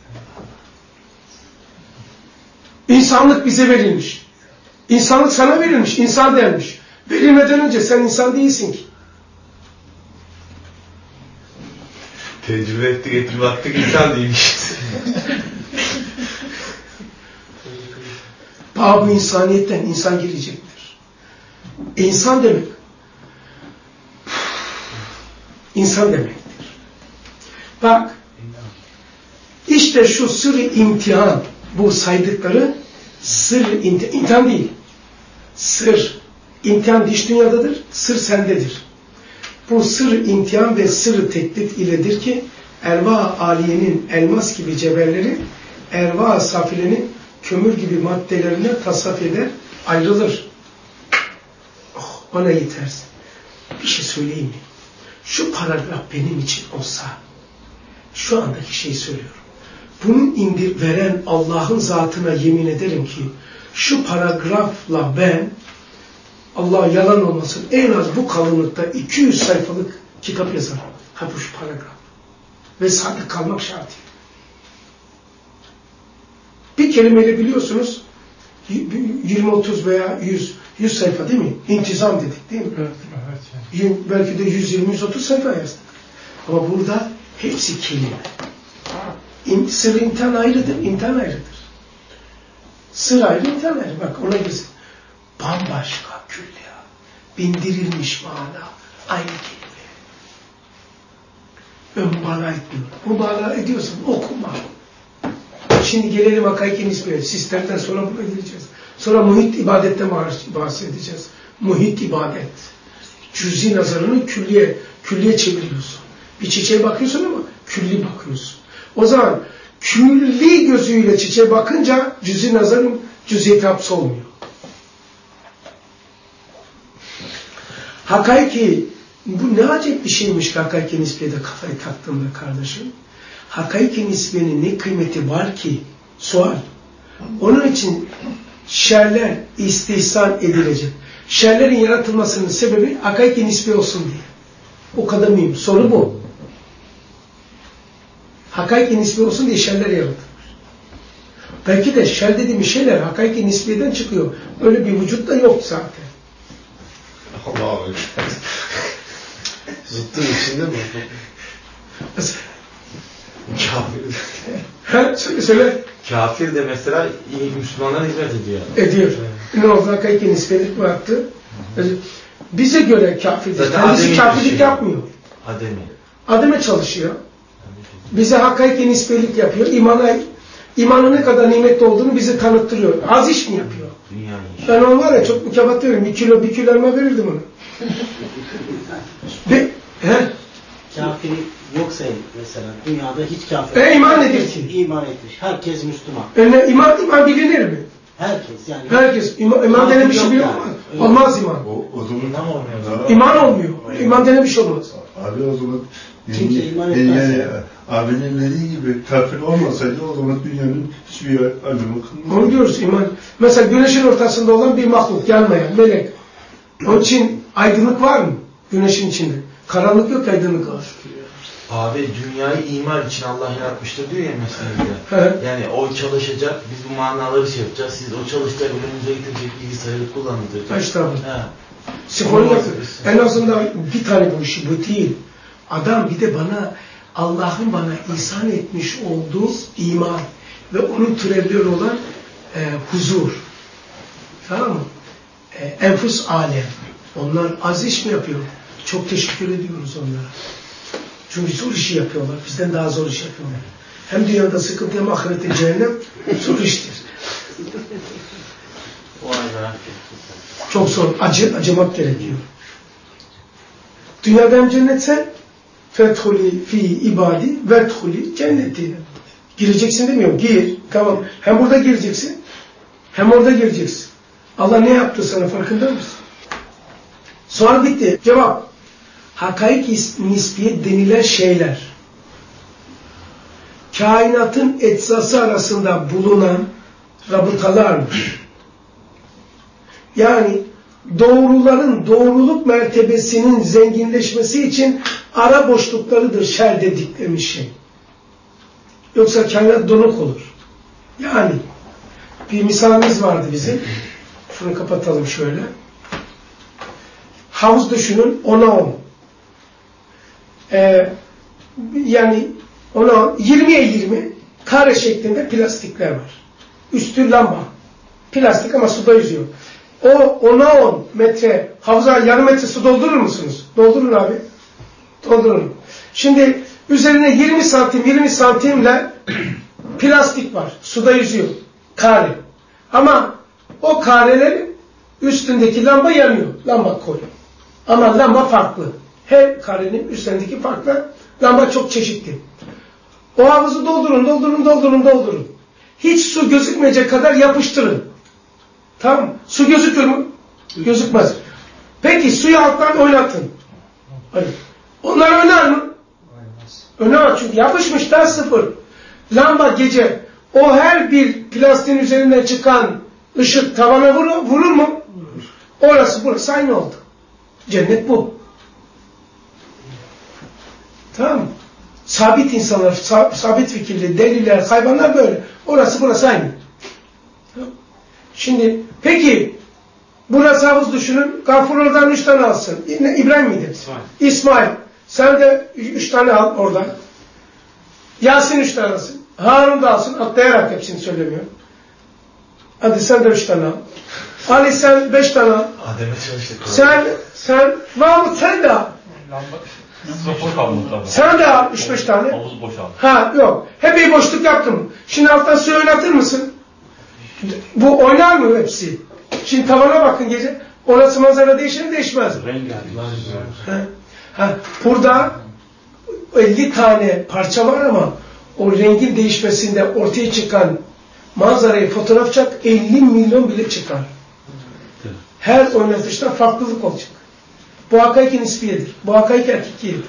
İnsanlık bize verilmiş. İnsanlık sana verilmiş. İnsan denmiş. Verilmeden önce sen insan değilsin ki. Tecrübe ettik ettik baktık insan değilmişiz. Bab-ı insaniyetten insan gelecektir. İnsan demek. İnsan demektir. Bak. İşte şu sır-ı imtihan, bu saydıkları sır-ı imtihan, imtihan değil. Sır. İmtihan dış dünyadadır, sır sendedir. Bu sır-ı imtihan ve sır-ı teklif iledir ki erva-ı aliyenin elmas gibi cevherleri erva-ı safilenin kömür gibi maddelerine tasaf eder, ayrılır. Oh, bana yetersin. Bir şey söyleyeyim mi? Şu paragraf benim için olsa, şu andaki şeyi söylüyorum. Bunu indir veren Allah'ın zatına yemin ederim ki, şu paragrafla ben, Allah yalan olmasın, en az bu kalınlıkta iki yüz sayfalık kitap yazarım. Ha bu şu paragraf. Ve sadık kalmak şartıyla. Bir kelimeyle biliyorsunuz yirmi otuz veya yüz, yüz sayfa değil mi? İntizam dedik değil mi? Evet. Evet. Belki de yüz yirmi yüz otuz sayfa yazdık. Ama burada hepsi kelime. Sır imtihan ayrıdır, imtihan ayrıdır. Sır ayrı, imtihan ayrı. Bak ona girsin. Bambaşka külliya. Bindirilmiş mana. Aynı kelime. Ön bana etmiyor. Bu bana ediyorsan okuma. Şimdi gelelim hakaiki nisbeye. Sistemden sonra buna geleceğiz. Sonra muhit ibadetten bahsedeceğiz. Muhit ibadet. Cüzi nazarını külliye, külliye çeviriyorsun. Bir çiçeğe bakıyorsun ama külli bakıyorsun. O zaman külli gözüyle çiçeğe bakınca cüzi nazarın cüziyeti hapsolmuyor. Hakaiki, bu ne acayip bir şeymiş ki hakaiki nisbeye de kafayı taktığımda kardeşim. Hakaiki nisbenin ne kıymeti var ki? Sual. Onun için şerler istihsan edilecek. Şerlerin yaratılmasının sebebi hakaiki nisbe olsun diye. O kadar mühim. Soru bu. Hakaiki nisbe olsun diye şerler yaratılmış. Belki de şer dediğimiz şeyler hakaiki nisbeden çıkıyor. Öyle bir vücut da yok zaten. Allah'a emanet. Zıttın içinde mi? Mesela Kafir. Ha, söyle söyle. Kafir de mesela iyi Müslümanlara hizmet ediyor. Ediyor. Ne oldu? Hakaiki nisbelik bıraktı. bize göre kafirdir. Zaten Kendisi Adem'i kafirlik düşünüyor. yapmıyor. Adem'i. Adem'e çalışıyor. Bize hakaiki nispelilik yapıyor. İmana, imanın ne kadar nimetli olduğunu bize tanıttırıyor. Az iş mi yapıyor? Dünyayı. Ben onu var ya çok mükafat diyorum. Bir kilo, bir kilo elma verirdim ona. Bir, he? Kafiri yoksa mesela dünyada hiç kafir. E, iman nedir ki? İman etmiş. Herkes Müslüman. Yani iman, iman bilinir mi? Herkes yani. Herkes. İman, iman denen bir şey biliyor mu? Yani. Olmaz iman. O, o zaman İman olmuyor. İman olmuyor. İman denen bir şey olmaz. Abi o zaman Kimse iman yani, etmez. yani abinin dediği gibi kafir olmasaydı o zaman dünyanın hiçbir anlamı kalmaz. Onu diyoruz iman. Mesela güneşin ortasında olan bir mahluk, yanmayan, melek. Onun için aydınlık var mı? Güneşin içinde. Karanlık yok, aydınlık var. Abi dünyayı imar için Allah yaratmıştır diyor ya meselede. Yani o çalışacak, biz bu manaları şey yapacağız. Siz o çalışacak, önümüze getirecek bilgisayarı kullanacak. İşte bu. Sifonu yapıyor. En azından bir tane bu işi, bu değil. Adam bir de bana, Allah'ın bana ihsan etmiş olduğu iman ve onun türevleri olan e, huzur. Tamam mı? E, enfus alem. Onlar az iş mi yapıyor? Çok teşekkür ediyoruz onlara. Çünkü zor işi yapıyorlar. Bizden daha zor iş yapıyorlar. Hem dünyada sıkıntı hem ahirette cehennem zor iştir. Çok zor. Acı, acımak gerekiyor. Dünyada hem cennetse fethuli fi ibadi vethuli cenneti. Gireceksin demiyor. Gir. Tamam. Hem burada gireceksin hem orada gireceksin. Allah ne yaptı sana farkında mısın? Sonra bitti. Cevap. Hakaik nispiyet denilen şeyler kainatın eczası arasında bulunan rabıtalardır. Yani doğruların doğruluk mertebesinin zenginleşmesi için ara boşluklarıdır şer dedikleri şey. Yoksa kainat donuk olur. Yani bir misalimiz vardı bizim. Şunu kapatalım şöyle. Havuz düşünün, ona on. Ee, yani ona yirmiye yirmi kare şeklinde plastikler var. Üstü lamba. Plastik ama suda yüzüyor. O ona on metre havuza yarım metre su doldurur musunuz? Doldurun abi. Doldurun. Şimdi üzerine yirmi santim yirmi santimle plastik var. Suda yüzüyor. Kare. Ama o karelerin üstündeki lamba yanıyor. Lamba koy. Ama lamba farklı. Her karenin üstündeki farklı. Lamba çok çeşitli. O havuzu doldurun, doldurun, doldurun, doldurun. Hiç su gözükmeyecek kadar yapıştırın. Tamam. Su gözükür mü? Gözükmez. Peki suyu alttan oynatın. Hayır. Onlar oynar mı? Oynar. Çünkü yapışmış daha sıfır. Lamba gece o her bir plastiğin üzerinden çıkan ışık tavana vurur, vurur mu? Vurur. Orası burası aynı oldu. Cennet bu. Tamam mı? Sabit insanlar, sabit fikirli, deliler, hayvanlar böyle. Orası burası aynı. Şimdi peki burası havuz düşünün. Gafur oradan üç tane alsın. İbrahim miydi? İsmail. İsmail. Sen de üç tane al oradan. Yasin üç tane alsın. Harun da alsın. Atlayarak hepsini söylemiyor. Hadi sen de üç tane al. Ali sen beş tane al. Adem'e çalıştık. Sen, sen, Mahmut sen de al. Sıfır kalmadı tabii. Sen de al üç beş tane. Havuz boşaldı. Ha yok. Hep bir boşluk yaptım. Şimdi alttan suyu oynatır mısın? Bu oynar mı hepsi? Şimdi tavana bakın gece. Orası manzara değişir mi değişmez mi? Ha. Ha. Burada elli tane parça var ama o rengin değişmesinde ortaya çıkan manzarayı fotoğraf çek elli milyon bile çıkar. Her oynatışta farklılık olacak. Bu hakaiki nisbiyedir. Bu hakaiki hakikiyedir.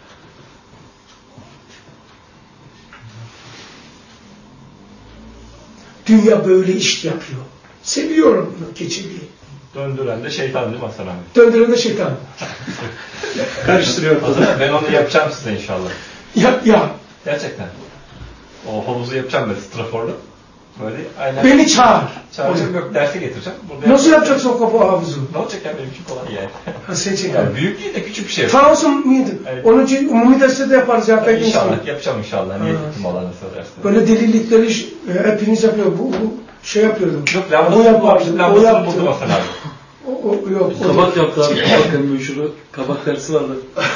Dünya böyle iş yapıyor. Seviyorum bunu, keçiliği. Döndüren de şeytan değil mi Hasan abi? Döndüren de şeytan. Karıştırıyor. Hasan abi ben onu yapacağım size inşallah. Ya, ya. Gerçekten. O havuzu yapacağım ben straforlu. Böyle aynen. Beni çağır. Çağıracağım yok derse getireceğim. Burada nasıl yapacaksın o kapağı havuzu? Ne olacak yani benim için kolay yani. Ha sen çeker. Yani büyük değil de küçük bir şey yapacağım. Fanusun muydu? Evet. Onun için umumi derste de yaparız. Ya, yani inşallah yapacağım inşallah. Niye gittim Allah'ını söylerse. Böyle delilikleri hepiniz yapıyor. Bu, bu şey yapıyordum. Yok o lambasını yapardı. O lambasını yaptı. buldum Hasan abi. O, o, yok. Kabak yaptı abi. Kabak meşhuru. Kabak dersi vardı.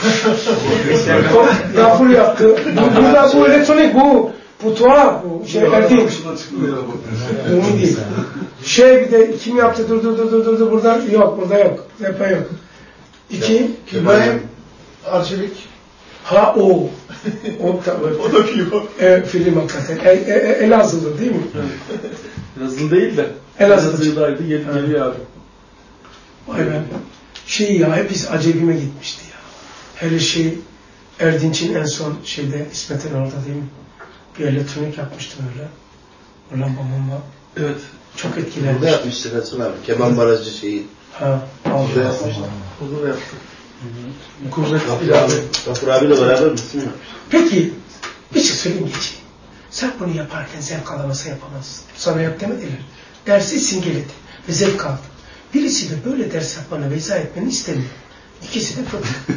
Gafur yaptı. Bu, burada bu elektronik bu. Bu tuhaf. Bu şey erkeğin. Bu değil. Şey bir de kim yaptı? Dur dur dur dur dur. Burada yok. Burada yok. Depa yok. İki. İbrahim Arçelik. Ha o. O tabii. O da film. E, film hakikaten. E, e, Elazığlı değil mi? Elazığlı değil de. Elazığ'daydı. Gel, geliyor abi. Vay be. Şey ya hep biz acebime gitmişti ya. Hele şey Erdinç'in en son şeyde İsmet'in orada değil mi? Bir elektronik yapmıştım öyle. Ulan babamla. Evet. Çok etkilenmişti. Burada yapmıştık Hasan abi. Keman Barajı şeyi. Ha. Burada yapmıştık. Burada yaptık. Kuvvet ilave. Gafur abiyle beraber misin? Peki bir şey söyleyeyim geçeyim. Sen bunu yaparken zevk alamasa yapamazsın. Sana yap demediler. Dersi simgeledi ve zevk aldı. Birisi de böyle ders yapmana veza etmeni istemiyor. İkisi de fıtrat.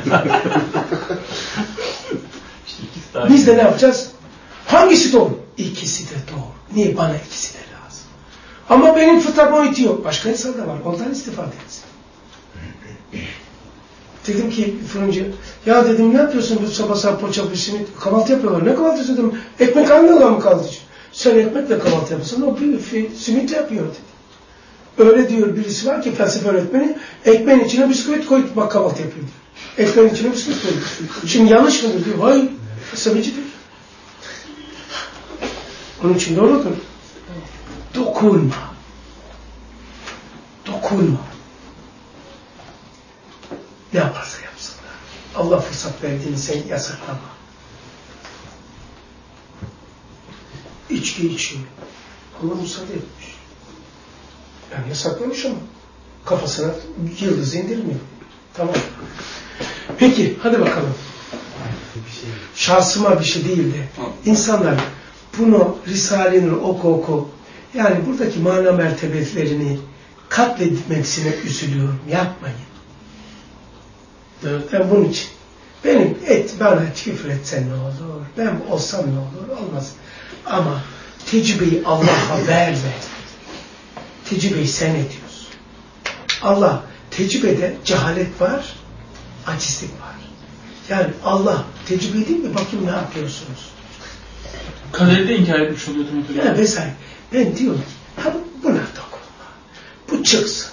Biz de ne yapacağız? Hangisi doğru? İkisi de doğru. Niye? Bana ikisi de lazım. Ama benim fıtratıma itiyor. Başka insan da var. Ondan istifade etsin. Dedim ki fırıncı, ya dedim ne yapıyorsun bu sabah sabah poğaça bir simit kahvaltı yapıyorlar. Ne kahvaltısı dedim? Ekmek aynı olan mı kahvaltı? Sen ekmekle kahvaltı yapıyorsun. O bir simit yapıyor dedi. Öyle diyor birisi var ki felsefe öğretmeni, ekmeğin içine bisküvit koyup bak kahvaltı yapıyor diyor. Ekmeğin içine bisküvit koyuyor. Şimdi yanlış mıdır diyor. Hayır. Felsefecidir. Onun için doğrudur. Dokunma. Dokunma. Ne yaparsa yapsınlar. Allah fırsat verdiğini sen yasaklama. İçki içiyor. Allah müsaade etmiş. Yani yasaklamış ama kafasına yıldız indirmiyor. Tamam. Peki hadi bakalım. Şahsıma bir şey değil de insanlar bunu Risale-i Nur oku oku yani buradaki mana mertebelerini katletmeksine üzülüyorum. Yapmayın. Evet. Ben bunun için. Benim et bana küfür etsen ne olur? Ben olsam ne olur? Olmaz. Ama tecrübeyi Allah'a verme. Tecrübeyi sen ediyorsun. Allah tecrübede cehalet var, acizlik var. Yani Allah tecrübe değil mi? Bakayım ne yapıyorsunuz? Kaderi de inkar etmiş oluyor. Yani vesaire. Ben diyorum ki, ha buna dokunma. Bu çıksın.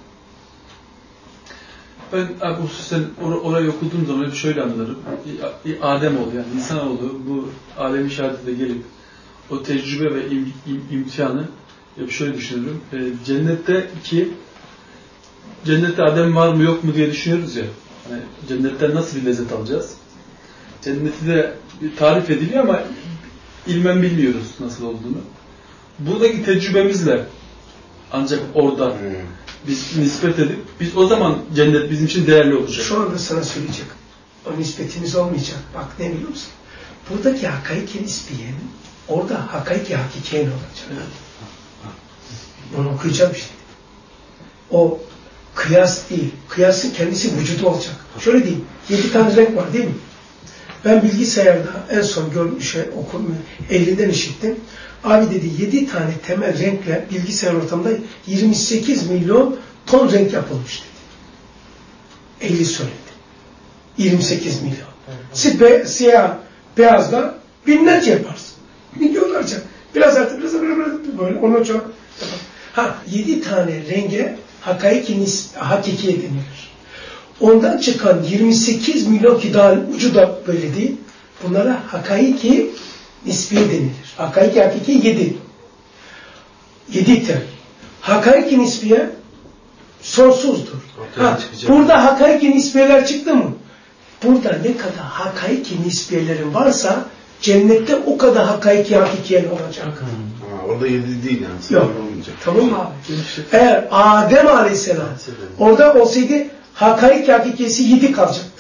Ben abi hususen or- orayı okuduğum zaman hep şöyle anlarım. Adem oğlu yani insanoğlu bu alem-i şehadete gelip o tecrübe ve im- im- imtihanı hep şöyle düşünürüm. E, cennette ki cennette Adem var mı yok mu diye düşünüyoruz ya. Hani cennetten nasıl bir lezzet alacağız? Cenneti de tarif ediliyor ama ilmen bilmiyoruz nasıl olduğunu. Buradaki tecrübemizle ancak orada hmm. biz nispet edip biz o zaman cennet bizim için değerli olacak. Şu anda sana söyleyecek. O nispetimiz olmayacak. Bak ne biliyor musun? Buradaki hakaiki nisbiyenin orada hakaiki hakikiyen olacak. Evet. Onu okuyacağım şimdi. O kıyas değil. Kıyasın kendisi vücudu olacak. Şöyle diyeyim. Yedi tane renk var değil mi? Ben bilgisayarda en son görmüş, okum, elinden işittim. Abi dedi yedi tane temel renkle bilgisayar ortamında yirmi sekiz milyon ton renk yapılmış dedi. elli söyledi. yirmi sekiz milyon. Siz be, siyah, beyazda binlerce yaparsın. Milyonlarca. Biraz artık biraz artık böyle. Onu çok yapar. Ha yedi tane renge hakaiki hakikiye denilir. Ondan çıkan yirmi sekiz milyon ki daha ucu da böyle değil. Bunlara hakaiki nisbiye denilir. Hakaiki hakiki yedi. Yedi tel. Hakaiki nisbiye sonsuzdur. Ha, burada hakaiki nisbiyeler çıktı mı? Burada ne kadar hakaiki nisbiyelerin varsa cennette o kadar hakaiki hakikiyen olacak. Ha, orada yedi değil yani. Yok. Tamam mı abi? Eğer Adem Aleyhisselam orada olsaydı hakaiki hakikisi yedi kalacaktı.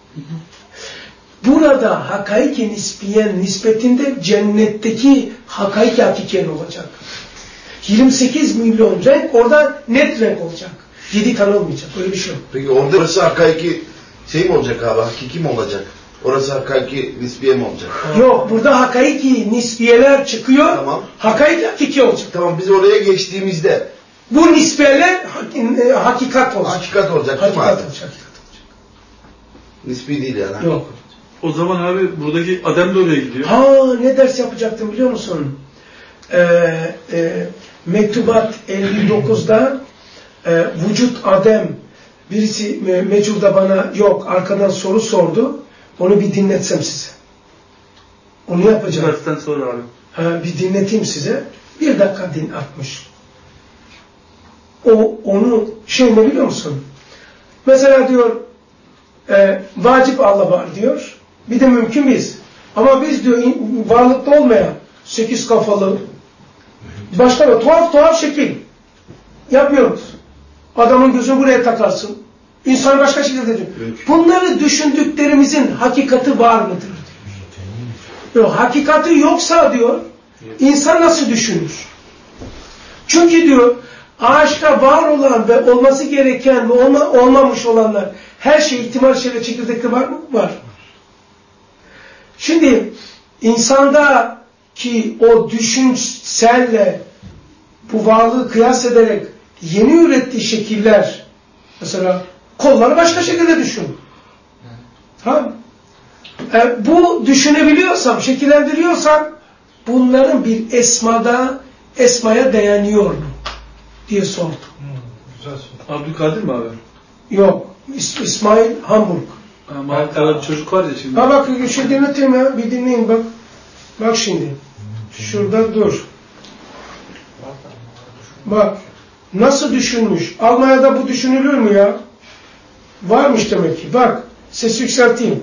Burada hakaiki nisbiyen nispetinde cennetteki hakaiki hakikiyen olacak. yirmi sekiz milyon renk orada net renk olacak. yedi tane olmayacak. Öyle bir şey yok. Peki orada orası hakaiki şey mi olacak abi? Hakiki mi olacak? Orası hakaiki nisbiye mi olacak? Yok. Burada hakaiki nisbiyeler çıkıyor. Tamam. Hakaiki hakiki olacak. Tamam biz oraya geçtiğimizde Bu nispeler hakikat olacak. Hakikat olacak. Hakikat Hakikat olacak. Hakikat olacak. Nispi değil yani. Yok. O zaman abi buradaki Adem de oraya gidiyor. Ha ne ders yapacaktım biliyor musun? Ee, e, Mektubat elli dokuzda e, vücut Adem birisi me, Mecur'da bana yok arkadan soru sordu. Onu bir dinletsem size. Onu yapacağım. Dersten sonra abi. Ha, bir dinleteyim size. Bir dakika din atmış. O onu şey ne biliyor musun? Mesela diyor e, vacip Allah var diyor. Bir de mümkün biz. Ama biz diyor varlıkta olmayan sekiz kafalı başka da tuhaf tuhaf şekil yapıyoruz. Adamın gözünü buraya takarsın. İnsan başka şekilde diyor. Bunları düşündüklerimizin hakikati var mıdır diyor. Yok, hakikati yoksa diyor insan nasıl düşünür? Çünkü diyor ağaçta var olan ve olması gereken ve olma, olmamış olanlar her şey ihtimal şeyle çekirdekte var mı? Var. Şimdi insanda ki o düşünselle bu varlığı kıyas ederek yeni ürettiği şekiller mesela kolları başka şekilde düşün. Ha? E, bu düşünebiliyorsam, şekillendiriyorsam bunların bir esmada esmaya dayanıyor mu? Diye sordu. Hmm, güzel soru. Abdülkadir mi abi? Yok. İs İsmail Hamburg. Malka'da çocuk var ya şimdi. Ha bak bir şey dinleteyim ya. Bir dinleyin bak. Bak şimdi. Şurada dur. Bak. Nasıl düşünmüş? Almanya'da bu düşünülür mü ya? Varmış demek ki. Bak. Ses yükselteyim.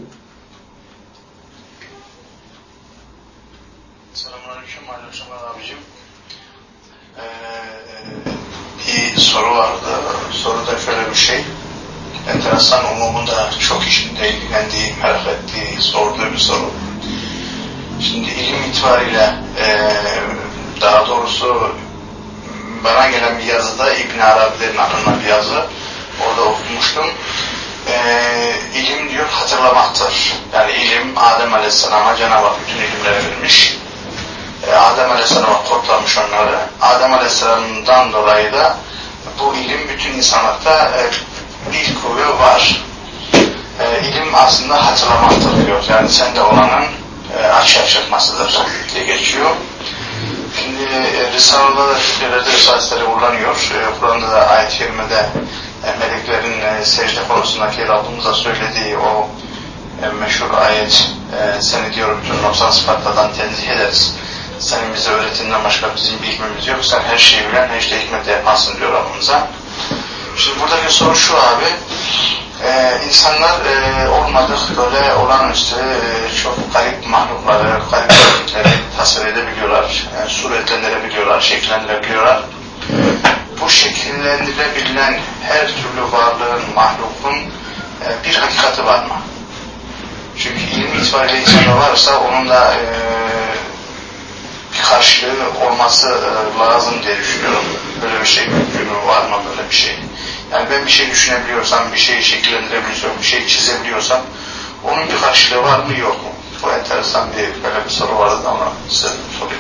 Selamünaleyküm. Aleykümselam abicim. Ee, bir soru vardı. Soruda şöyle bir şey. Enteresan, umumunda çok kişinin ilgilendiği, merak ettiği, sorduğu bir soru. Şimdi ilim itibariyle e, daha doğrusu bana gelen bir yazıda İbn Arabi'lerin aklına bir yazı. Orada okumuştum. E, ilim diyor hatırlamaktır. Yani ilim Adem Aleyhisselam'a Cenab-ı Hak bütün ilimleri vermiş. E, Adem Aleyhisselam'a kodlamış onları. Adem Aleyhisselam'dan dolayı da bu ilim bütün insanlıkta e, bir kuvve var. E, ilim aslında hatırlamaktır diyor. Yani sende olanın e, açığa çıkmasıdır diye geçiyor. Şimdi e, Risale'da da Türklerde Risale'leri kullanıyor. E, Kur'an'da da ayet-i kerimede e, meleklerin e, secde konusundaki Rabbimize söylediği o e, meşhur ayet e, seni diyor bütün noksan sıfatlardan tenzih ederiz. Senin bize öğretinden başka bizim bir hikmemiz yok. Sen her şeyi bilen, her şeyi hikmetle yaparsın diyor Rabbimize. Şimdi buradaki soru şu abi, e, insanlar e, olmadık böyle olağanüstü e, çok garip mahlukları, garip hareketleri tasvir edebiliyorlar, e, suretlendirebiliyorlar, şekillendirebiliyorlar. Bu şekillendirilebilen her türlü varlığın, mahlukun e, bir hakikati var mı? Çünkü ilim itibariyle insanda varsa onun da e, bir karşılığı olması e, lazım diye düşünüyorum. Böyle bir şey mümkün mü, var mı böyle bir şey? Yani ben bir şey düşünebiliyorsam, bir şeyi şekillendirebiliyorsam, bir şeyi çizebiliyorsam onun bir karşılığı var mı yok mu? Bu enteresan bir böyle bir soru vardı da ona size sorayım.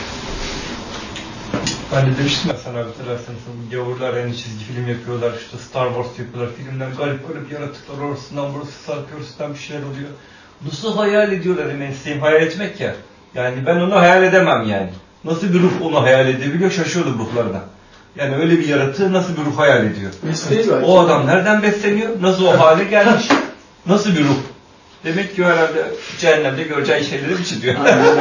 Ben de demiştim ya sana hatırlarsanız gavurlar yani çizgi film yapıyorlar, işte Star Wars yapıyorlar, filmler garip garip yaratıklar orasından burası sarkıyor, orasından bir şeyler oluyor. Nasıl hayal ediyorlar, mesleğim hayal etmek ya. Yani ben onu hayal edemem yani. Nasıl bir ruh onu hayal edebiliyor, şaşıyordum ruhlarına. Yani öyle bir yaratığı nasıl bir ruh hayal ediyor? O adam nereden besleniyor? Nasıl o hale gelmiş? Nasıl bir ruh? Demek ki herhalde cehennemde göreceğin şeyleri mi çiziyor?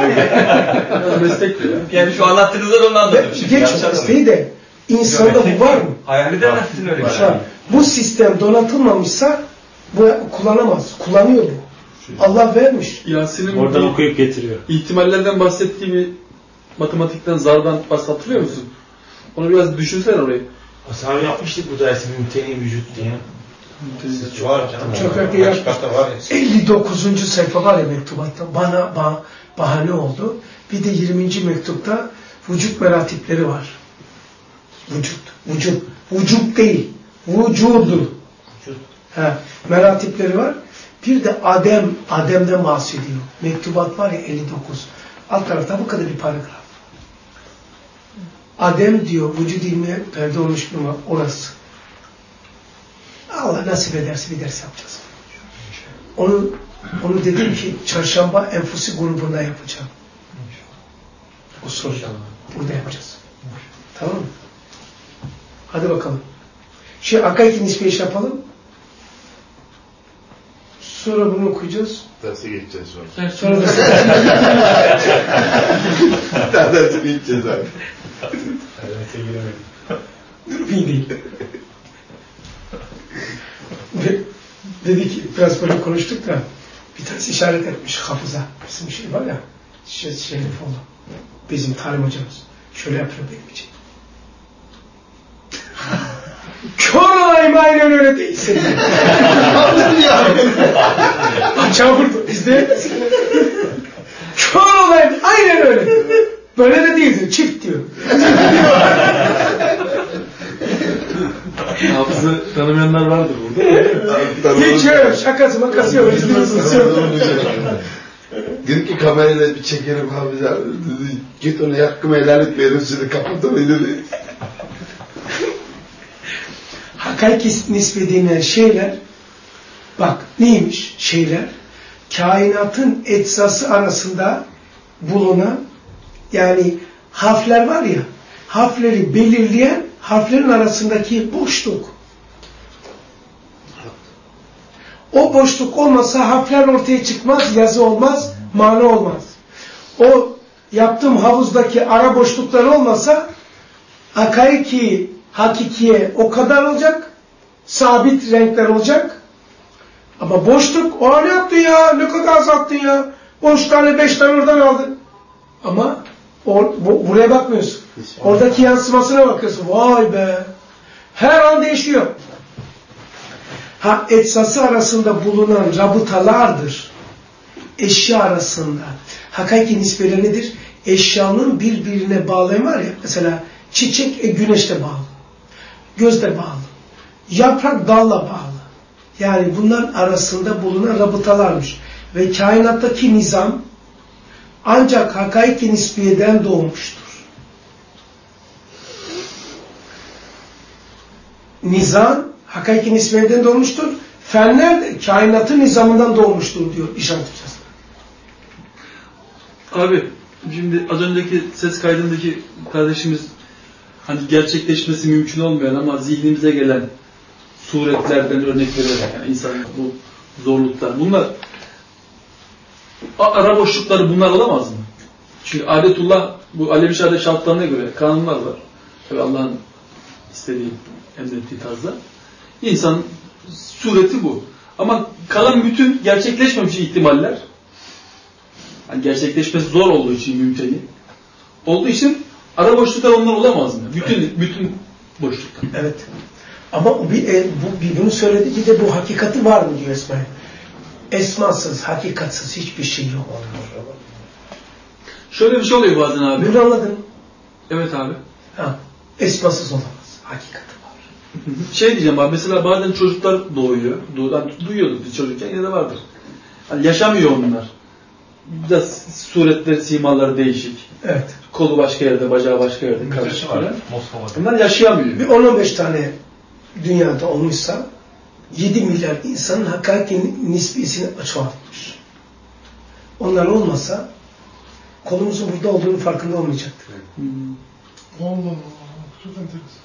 Meslek diyor. Yani şu anlattığınızda onu anladım. Şimdi geç mesleği de insanda bu var mı? Hayal edemezsin öyle bir şey. Bu sistem donatılmamışsa bu kullanamaz. Kullanıyor bu. Allah vermiş. Yasin'in oradan okuyup getiriyor. İhtimallerden bahsettiği bir matematikten zardan bahsediyor musun? Onu biraz düşünsene orayı. Hasan yapmıştık bu dersi mümteni vücut diye. Çok var canım. Çok yakın var. elli dokuzuncu sayfa var ya mektubatta. Bana bah bahane oldu. Bir de yirminci mektupta vücut meratipleri var. Vücut. Vücut. Vücut değil. Vücudu. Ha, meratipleri var. Bir de Adem, Adem'den bahsediyor. Mektubat var ya elli dokuz. Alt tarafta bu kadar bir paragraf. Adem diyor, vücud ilmiye perde olmuş mu orası. Allah nasip ederse bir ders yapacağız. Onu, onu dedim ki çarşamba enfusi grubunda yapacağım. O soruyu burada yapacağız. Tamam mı? Hadi bakalım. Şey Akaiki nispi iş yapalım. Sonra bunu okuyacağız. Derse geçeceğiz sonra. Sonra da Daha derse geçeceğiz abi. Derse giremedim. durum iyi değil. Ve dedi ki biraz böyle konuştuk da bir tanesi işaret etmiş hafıza. Bizim şey var ya Şerifoğlu. Bizim talim hocamız. Şöyle yapıyor benim için. Kör olayım aynen öyle değilse. Açığa vurdu. İzleyemeyiz. Kör olayım aynen öyle. Böyle de değildir. Çift diyor. Hafızı tanımayanlar vardır burada. Hiç öyle şakası makası yok. İzliyorsunuz. Dedim ki kamerayla bir çekerim abi abi. Dedi, git onu hakkımı helal etmeyelim sizi kapatamayın dedi. Hakaiki nispi denilen şeyler, bak neymiş şeyler? Kainatın eczası arasında bulunan, yani harfler var ya, harfleri belirleyen harflerin arasındaki boşluk. O boşluk olmasa harfler ortaya çıkmaz, yazı olmaz, mana olmaz. O yaptığım havuzdaki ara boşluklar olmasa hakaiki, hakikiye o kadar olacak, sabit renkler olacak. Ama boşluk, o ne yaptın ya, ne kadar azalttın ya, boş tane beş tane oradan aldın. Ama o, bu, buraya bakmıyorsun. Oradaki yansımasına bakıyorsun. Vay be, her an değişiyor. Ha, etsası arasında bulunan rabıtalardır. Eşya arasında. Hakaiki nispeleri nedir? Eşyanın birbirine bağlayan var ya, mesela çiçek e, güneşte bağlı. Gözde bağlı. Yaprak dalla bağlı. Yani bunların arasında bulunan rabıtalarmış. Ve kainattaki nizam ancak hakaiki nisbiyeden doğmuştur. Nizam hakaiki nisbiyeden doğmuştur. Fenler de kainatın nizamından doğmuştur diyor İşaret Hocası. Abi şimdi az önceki ses kaydındaki kardeşimiz hani gerçekleşmesi mümkün olmayan ama zihnimize gelen suretlerden örnek vererek yani insanın bu zorluklar bunlar ara boşlukları bunlar olamaz mı? Çünkü adetullah bu Alevi şehadet şartlarına göre kanunlar var. Tabii Allah'ın istediği, emrettiği tarzda. İnsan sureti bu. Ama kalan bütün gerçekleşmemiş ihtimaller yani gerçekleşmesi zor olduğu için mümteni olduğu için ara boşluklar onlar olamaz mı? Bütün evet. bütün boşluklar. Evet. Ama o bir, e, bu, bir bunu söyledi, bir de bu hakikati var mı diyor Esma. Esmasız, hakikatsız hiçbir şey yok. Şöyle bir şey oluyor bazen abi. Bunu anladın. Evet abi. Ha, esmasız olamaz. Hakikati var. Şey diyeceğim abi, mesela bazen çocuklar doğuyor. Doğudan duyuyorduk biz çocukken, yine de vardır. Yani yaşamıyor onlar. Biraz suretleri, simaları değişik. Evet. Kolu başka yerde, bacağı başka yerde karışık. Bunlar yaşayamıyor. Bir on on beş tane dünyada olmuşsa yedi milyar insanın hakaiki nisbisini çoğaltmış. Onlar olmasa kolumuzun burada olduğunu farkında olmayacaktır. Hmm. Allah Allah. Çok enteresan.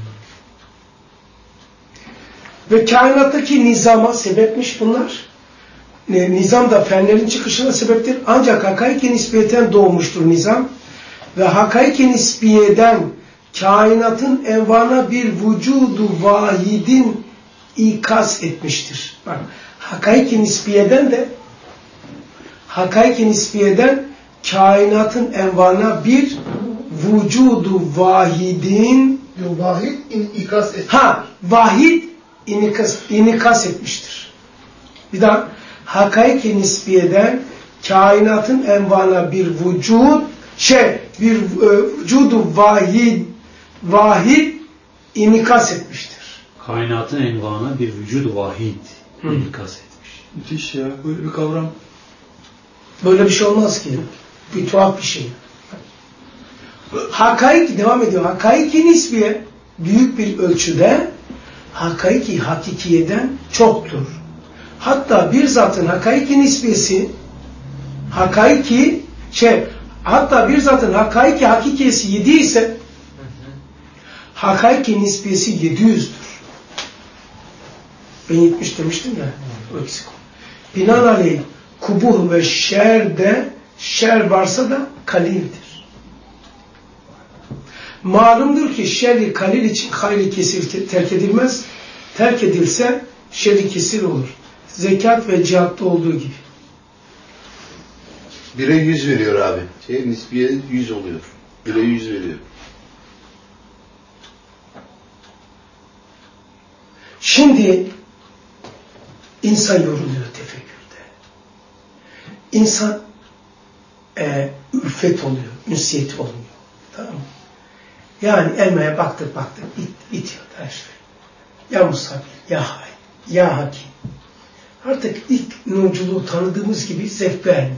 Ve kainattaki nizama sebepmiş bunlar. Nizam da fenlerin çıkışına sebeptir. Ancak hakaiki nisbiyeten doğmuştur nizam. Ve hakaiki nisbiyeden kainatın envana bir vücudu vahidin ikaz etmiştir. Bak, hakaiki nisbiyeden de hakaiki nisbiyeden kainatın envana bir vücudu vahidin vahid in ikaz etmiştir. Ha, vahid inikas, inikas etmiştir. Bir daha hakaiki nisbiyeden kainatın envana bir vücud şey bir e, vücudu vahid vahid inikas etmiştir. Kainatın envana bir vücudu vahid inikas etmiş. Müthiş ya, böyle bir kavram. Böyle bir şey olmaz ki. Bir tuhaf bir şey. hakaik devam ediyor. Hakaiki nisbiye büyük bir ölçüde hakaiki hakikiyeden çoktur. Hatta bir zatın hakaiki nisbiyesi hakaiki şey hatta bir zatın hakaiki hakikiyesi yedi ise hakaiki nisbiyesi yedi yüzdür. Ben yetmiş demiştim ya. O eksik. Binaenaleyh kubuh ve şerde şer varsa da kalildir. Malumdur ki şerri kalil için hayli kesir terk edilmez. Terk edilse şerri kesir olur. Zekat ve cihatta olduğu gibi. Bire yüz veriyor abi. Şey, nisbiye yüz oluyor. Bire yüz veriyor. Şimdi insan yoruluyor tefekkürde. İnsan e, ülfet oluyor, ünsiyet olmuyor. Tamam mı? Yani elmaya baktık baktık bit, bitiyor her şey. Ya musabir, ya hay, ya hakim. Artık ilk nurculuğu tanıdığımız gibi zevk vermiyor.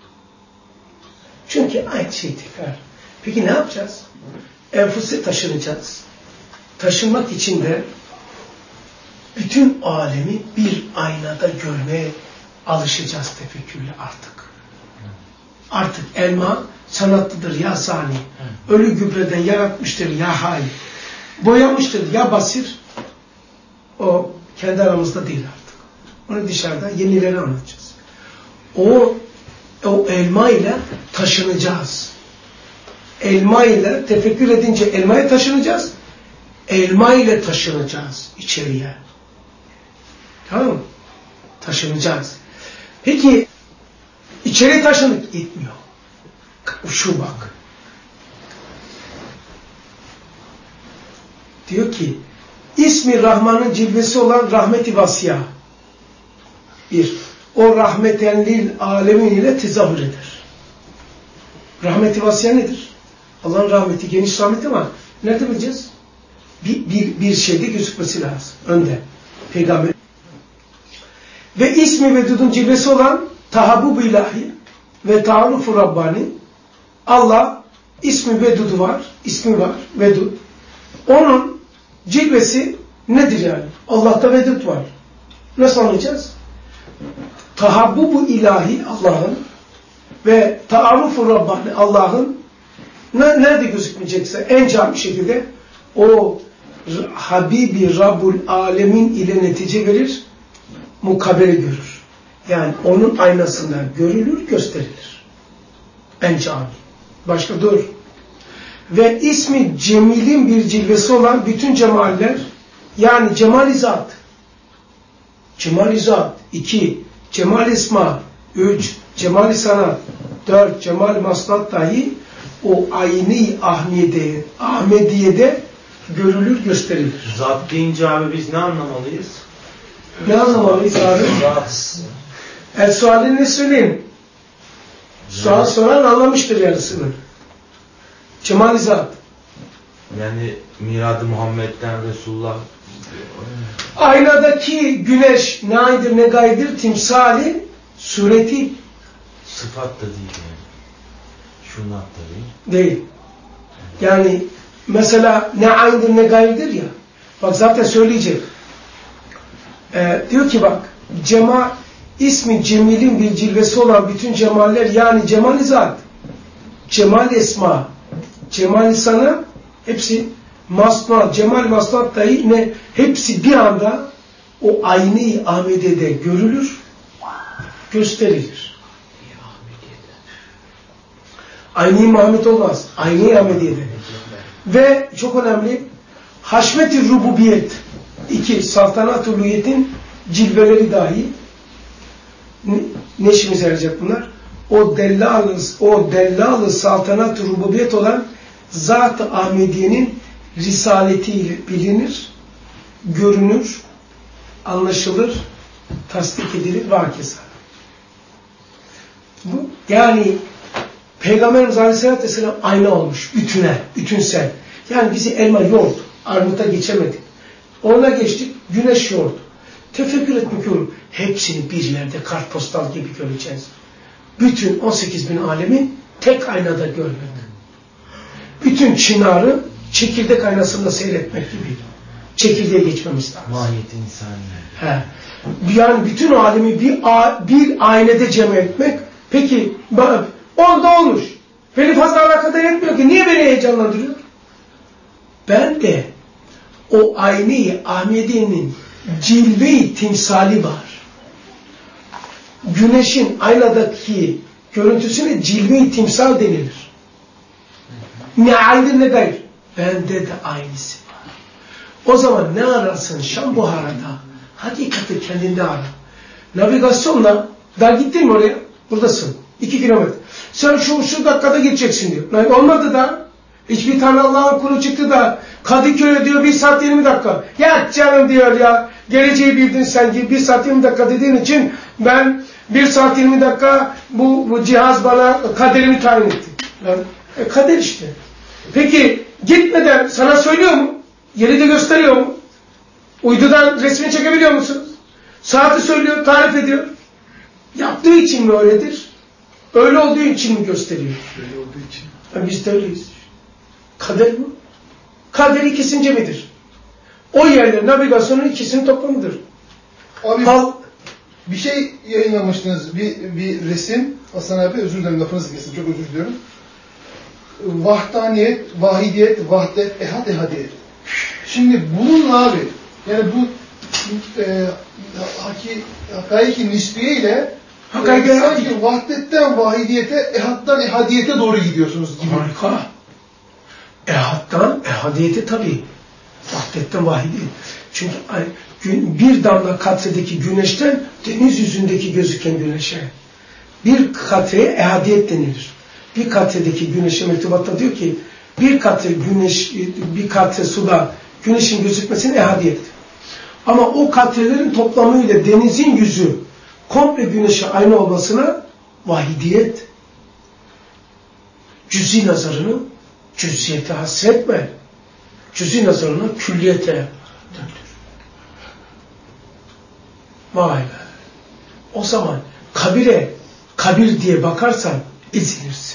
Çünkü aynı şey tekrar. Peki ne yapacağız? Enfuse taşınacağız. Taşınmak için de bütün alemi bir aynada görmeye alışacağız tefekkürle artık. Artık elma sanatlıdır ya sani. Ölü gübreden yaratmıştır ya hay. Boyamıştır ya basir. O kendi aramızda değil artık. Onu dışarıda yenilere anlatacağız. O o elma ile taşınacağız. Elma ile tefekkür edince elmaya taşınacağız. Elma ile taşınacağız içeriye. Tamam mı? Taşınacağız. Peki içeri taşınık gitmiyor. Şu bak. Diyor ki İsmi Rahman'ın cilvesi olan rahmet-i vasya. Bir. O rahmeten lil alemin ile tezahür eder. Rahmet-i vasya nedir? Allah'ın rahmeti, geniş rahmeti ama nerede bileceğiz? Bir, bir, bir şeyde gözükmesi lazım. Önde. Peygamber. Ve ismi vedudun cilvesi olan tahabbub-u ilahi ve ta'arruf-u Rabbani. Allah ismi vedudu var. İsmi var. Vedud. Onun cilvesi nedir yani? Allah'ta vedud var. Nasıl anlayacağız? Tahabbub-u ilahi Allah'ın ve ta'arruf-u Rabbani Allah'ın nerede gözükmeyecekse en cami şekilde o Habibi Rabbul Alemin ile netice verir, mukabele görür. Yani onun aynasında görülür, gösterilir. En cami. Başka dur. Ve ismi Cemil'in bir cilvesi olan bütün cemaller, yani cemal-i zat, cemal-i zat, iki, cemal-i isma, üç, cemal-i sanat, dört, cemal-i masnat dahi o ayni Ahmediye, Ahmediye'de görülür, gösterilir. Zat deyince abi biz ne anlamalıyız? Ne anlamalıyız abi? El sualini ne söyleyeyim? Sual soran anlamıştır yarısını. Cemal-i zat. Yani Mirad-ı Muhammed'den Resulullah. Aynadaki güneş ne aydır ne gaydır timsali sureti. Sıfat da değil yani. Şunat da değil. Değil. Yani mesela ne aynıdır ne gayridir ya. Bak zaten söyleyecek. Ee, diyor ki bak cema ismi Cemil'in bir cilvesi olan bütün cemaller yani cemal-i zat, cemal-i esma, cemal-i sana hepsi masnat, cemal masnat dahi yine hepsi bir anda o ayni Ahmediye'de görülür, gösterilir. Ayni Muhammed olmaz. Ayni Ahmediye'de. Ve çok önemli haşmet-i rububiyet iki, saltanat-ı uluhiyetin cilveleri dahi ne, ne işimize yarayacak bunlar? O dellalı, o dellalı saltanat-ı rububiyet olan Zat-ı Ahmediye'nin risaletiyle bilinir, görünür, anlaşılır, tasdik edilir ve hakeza. Bu yani Peygamberimiz Aleyhisselatü Vesselam ayna olmuş, bütüne, bütünsel. Yani bizi elma yordu, armuta geçemedik. Ona geçtik, güneş yordu. Tefekkür etmek olur. Hepsini bir yerde kartpostal gibi göreceğiz. Bütün on sekiz bin alemi tek aynada görmek. bütün çınarı çekirdek aynasında seyretmek gibi. Çekirdeğe geçmemiz lazım. Mahiyet insani. He. Yani bütün alemi bir, bir aynede cem etmek. Peki orada olmuş. Beni fazla alakadar etmiyor ki. Niye beni heyecanlandırıyor? Ben de o aynayı Ahmediye'nin cilve-i timsali var. Güneşin aynadaki görüntüsüne cilve-i timsal denilir. Ne aynı ne gayr. Bende de aynısı var. O zaman ne ararsın Şam Buhara'da? Hakikati kendinde ara. Navigasyonla daha gittin mi oraya? Buradasın. İki kilometre. Sen şu şu dakikada gideceksin diyor. Olmadı da hiçbir tane Allah'ın kulu çıktı da Kadıköy'e diyor bir saat yirmi dakika. Ya canım diyor ya. Geleceği bildin sen ki bir saat yirmi dakika dediğin için ben bir saat yirmi dakika bu, bu cihaz bana kaderimi tayin etti. Yani, e, kader işte. Peki gitmeden sana söylüyor mu? Yeri de gösteriyor mu? Uydudan resmini çekebiliyor musunuz? Saati söylüyor, tarif ediyor. Yaptığı için mi öyledir? Öyle olduğu için mi gösteriyor? Öyle olduğu için. Yani biz de öyleyiz. Kader mi? Kader ikisince midir? O yerler navigasyonun ikisinin toplamıdır. Abi Hal, bir şey yayınlamıştınız. Bir, bir resim. Hasan abi özür dilerim lafınızı kesin. Çok özür diliyorum. Vahdaniyet, vahidiyet, vahdet, ehad, ehadiyet. Şimdi bununla abi yani bu e, haki, hakaiki nisbiye ile Hakaiki, e, sanki vahdetten vahidiyete, ehaddan ehadiyete doğru gidiyorsunuz gibi. harika. Ehaddan ehadiyete tabii. Vahdetten vahidiyet. Çünkü bir damla katredeki güneşten deniz yüzündeki gözüken güneşe. Bir katreye ehadiyet denilir. Bir katredeki güneşe mektubatta diyor ki bir katre güneş, bir katre suda güneşin gözükmesine ehadiyettir. Ama o katrelerin toplamıyla denizin yüzü komple güneşe aynı olmasına vahidiyet. Cüz'i nazarını cüz'iyete hasretme. Cüz'i nazarını külliyete döndür. Vay be. O zaman kabire kabir diye bakarsan ezilirsin.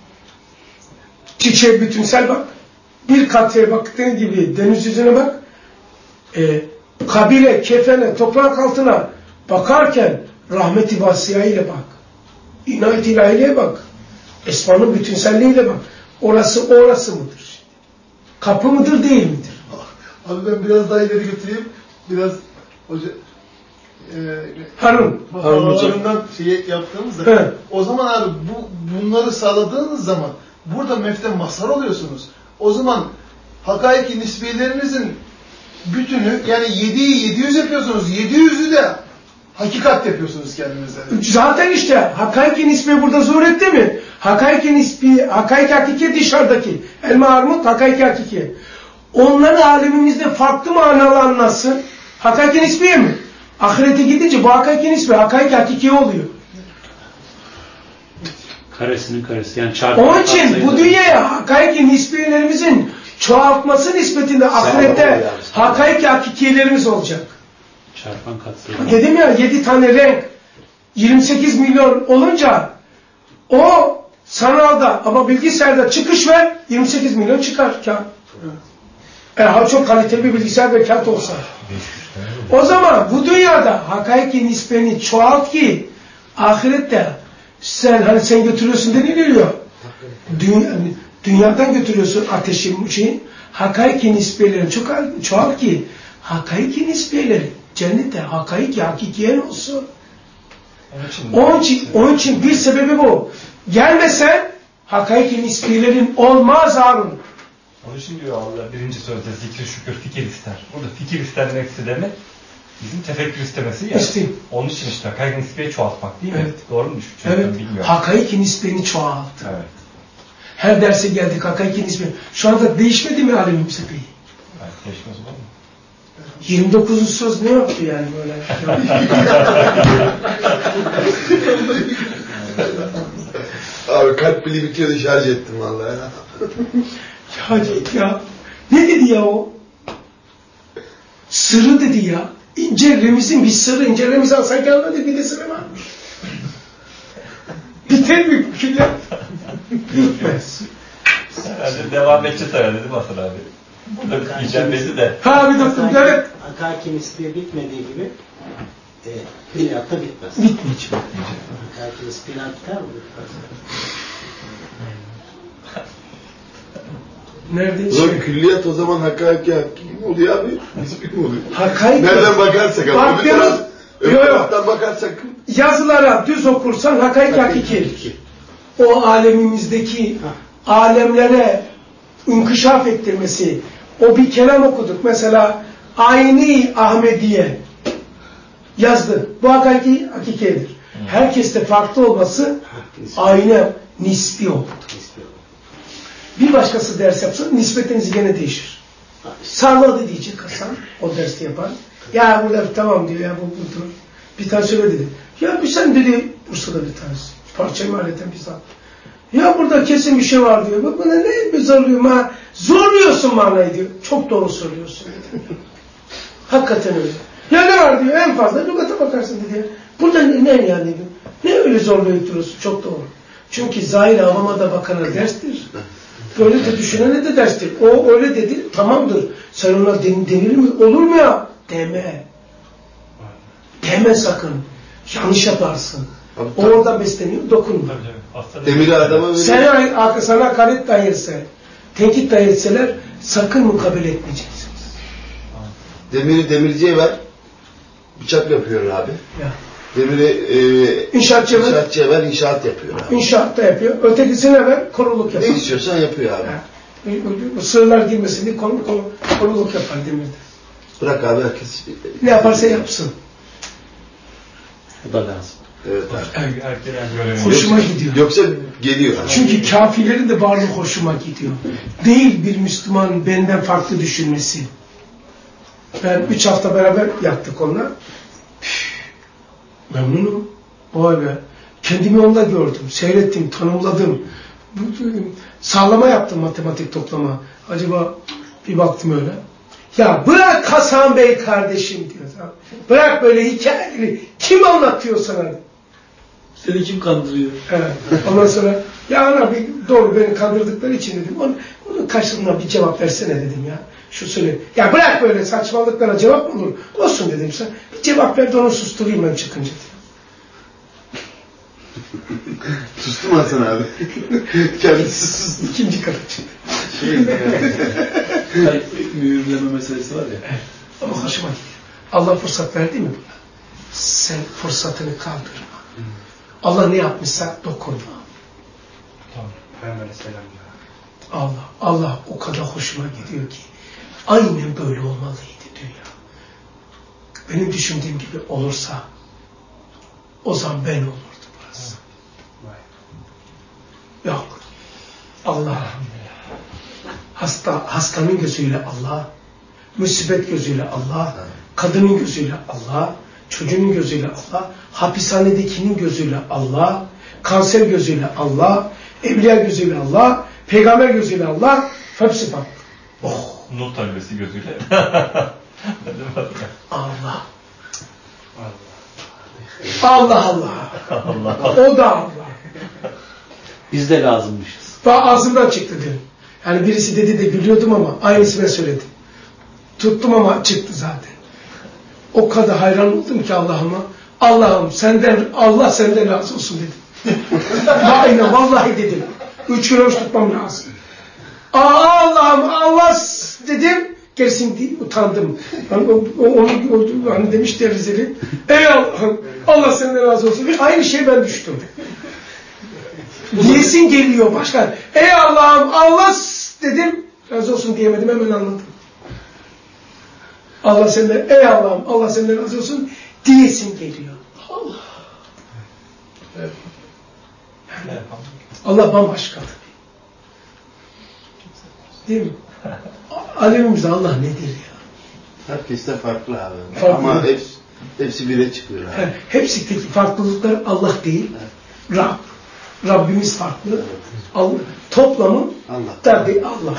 Çiçeğe bütünsel bak. Bir katreye baktığın gibi deniz yüzüne bak. E, kabire, kefene, toprak altına bakarken rahmet-i vasiyayla bak. İnayet ilahiyle bak. Esmanın bütünselliğiyle bak. Orası orası mıdır? Kapı mıdır değil midir? Abi ben biraz daha ileri götüreyim. Biraz hoca e, Harun. Harun hocamdan şey yaptığımızda He. o zaman abi bu bunları sağladığınız zaman burada mefte mazhar oluyorsunuz. O zaman hakaiki nisbelerinizin bütünü yani yediyi yedi yüz yapıyorsunuz. yedi yüzü de hakikat yapıyorsunuz kendinize. Zaten işte hakaiki nisbi burada zuhur etti mi? Hakaiki nisbi, hakaiki hakiki dışarıdaki. Elma armut, hakaiki hakiki. Onların alemimizde farklı manalı anlatsın. Hakaiki nisbiye mi? Ahirete gidince bu hakaiki nisbi, hakaiki hakiki oluyor. Karesinin karesi. Yani çarpı. Onun için bu dünyaya hakaiki nisbiyelerimizin çoğaltması nispetinde ahirette hakaiki hakikiyelerimiz olacak. Çarpan katsayı. Dedim ya yedi tane renk yirmi sekiz milyon olunca o sanalda ama bilgisayarda çıkış ver yirmi sekiz milyon çıkar kağıt. Eğer çok kaliteli bir bilgisayar ve kağıt olsa. O zaman bu dünyada hakaiki nispeni çoğalt ki ahirette sen hani sen götürüyorsun deniliyor. Dünya, dünyadan götürüyorsun ateşin şeyin. Hakaiki nispelerini çok çoğalt ki hakaiki nispeleri cennette hakaiki hakikiyen olsun. Onun için, onun için bir sebebi bu. Gelmesen hakaiki nispelerin olmaz Harun. Onun için diyor Allah birinci sözde zikri şükür fikir ister. Burada fikir istenmeksi demek bizim tefekkür istemesi ya. İşte. Onun için işte hakaiki nispeyi çoğaltmak değil mi? Evet. Doğru mu düşünüyorum? Evet. Bilmiyorum. Hakaiki nispeni çoğalt. Evet. Her derse geldik hakaiki nispeni. Şu anda değişmedi mi alemimize peki? Evet, değişmez olur mu? yirmi dokuzuncu söz ne yaptı yani böyle? Abi kalp pili bitiyordu şarj ettim vallahi. Ya, ya ne dedi ya o? Sırrı dedi ya. İnce remizin bir sırrı. İnce remizi alsak gelmedi bir de sırrı varmış. Biter mi? Bitmez. Yani devam edeceğiz herhalde değil mi Hasan abi? Burada diyeceğim de. Ha bir doktor, evet. Hakiki nisbiye bitmediği gibi e, külliyatta bitmez. Bitmeyecek. Hakiki nisbiyle biter mi? Bitmez. Nerede? Ulan Şey? külliyat o zaman hakiki hakiki mi oluyor abi? Nisbi mi oluyor? Hakiki. Nereden bakarsak abi. Bak, Öbür taraf- öbür Yo, yo. taraftan bakarsak. Yazılara düz okursan hakiki hakiki. O alemimizdeki alemlere inkişaf ettirmesi. O bir kelam okuduk. Mesela Ayni Ahmediye yazdı. Bu hakiki hakikidir. Herkeste farklı olması aynı nisbi oldu. Bir başkası ders yapsa nispetiniz gene değişir. Salladı diyecek Hasan. O dersi yapar. Ya bu ders tamam diyor. Ya bu budur. Bir tane söyle dedi. Ya bir sen dedi Bursa'da bir tanesi. Parçayı mahalleten bizzat. Ya burada kesin bir şey var diyor. Bak bana ne bir zorluyor ma. Zorluyorsun manayı diyor. Çok doğru söylüyorsun dedi. Hakikaten öyle. Ya ne var diyor. En fazla lügata bakarsın dedi. Burada ne, ne yani diyor. Ne öyle zorlayıp duruyorsun. Çok doğru. Çünkü zahir avama da bakana derstir. Böyle de düşünene de derstir. O öyle dedi. Tamamdır. Sen ona den, denilir mi? Olur mu ya? Deme. Deme sakın. Yanlış yaparsın. Abi, o oradan besleniyor. Dokunma. Demiri adama verir. Sen, sana hakaret dahi etse, tenkit dahi etseler sakın mukabele etmeyeceksiniz. Demiri demirciye ver. Bıçak yapıyor abi. Ya. Demiri e, inşaatçıya ver. inşaatçıya ver, inşaat yapıyor abi. İnşaat da yapıyor. Ötekisine ver, koruluk yapar. Ne istiyorsan yapıyor abi. Ya. Sığırlar girmesin diye kor, kor, koruluk yapar demirde. Bırak abi herkes. Ne yaparsa yapsın. Bu da lazım. Evet abi. Hoşuma gidiyor. Yoksa geliyor. Abi. Çünkü kafirlerin de varlığı hoşuma gidiyor. Değil bir Müslüman benden farklı düşünmesi. Ben üç hafta beraber yattık onunla. Memnunum. Vay be. Kendimi onda gördüm. Seyrettim, tanımladım. Sağlama yaptım matematik toplama. Acaba bir baktım öyle. Ya bırak Hasan Bey kardeşim diyor. Bırak böyle hikayeleri. Kim anlatıyor sana? Seni kim kandırıyor? Evet. Ondan sonra ya ana bir doğru beni kandırdıkları için dedim. Onun, onun karşılığında bir cevap versene dedim ya. Şu söyle. Ya bırak böyle saçmalıklara cevap mı olur? Olsun dedim sen. Bir cevap ver de onu susturayım ben çıkınca diye. Sustum Hasan abi. Kendisi sustu. İkinci kata çıktı. Şey, yani, mühürleme meselesi var ya. Evet. Ama hoşuma gidiyor. Allah fırsat verdi mi buna? Sen fırsatını kaldırma. Allah ne yapmışsa dokunma. Tamam. Hemen selam. Allah, Allah o kadar hoşuma gidiyor ki aynen böyle olmalıydı dünya. Benim düşündüğüm gibi olursa o zaman ben olurdu burası. Yok. Allah. Hasta, hastanın gözüyle Allah, musibet gözüyle Allah, kadının gözüyle Allah, çocuğun gözüyle Allah, hapishanedekinin gözüyle Allah, kanser gözüyle Allah, evliya gözüyle Allah, peygamber gözüyle Allah, hepsi farklı. Oh. Nur talebesi gözüyle. Allah. Allah Allah. Allah. O da Allah. Biz de lazımmışız. Daha ağzımdan çıktı dedim. Yani birisi dedi de gülüyordum ama aynısını ben söyledim. Tuttum ama çıktı zaten. O kadar hayran oldum ki Allah'ıma. Allah'ım senden, Allah senden razı olsun dedim. Aynen vallahi dedim. Üç gün oruç tutmam lazım. Allah'ım Allah dedim. Gerisini değil, utandım. Yani onu hani demişti Rizeli. Ey Allah'ım Allah senden razı olsun. Aynı şey ben düştüm. Diyesin geliyor başka. Ey Allah'ım Allah dedim. Razı olsun diyemedim, hemen anladım. Allah senden, ey Allah'ım Allah senden razı olsun diyesin geliyor. Allah. Evet. Yani, Allah bambaşka. Değil mi? Alemimizde Allah nedir ya? Herkes de farklı abi. Farklı. Ama hepsi, hepsi bire çıkıyor abi. He, hepsindeki farklılıklar Allah değil, evet. Rab. Rabbimiz farklı. Evet. Allah. Toplamı Allah. Tabi Allah.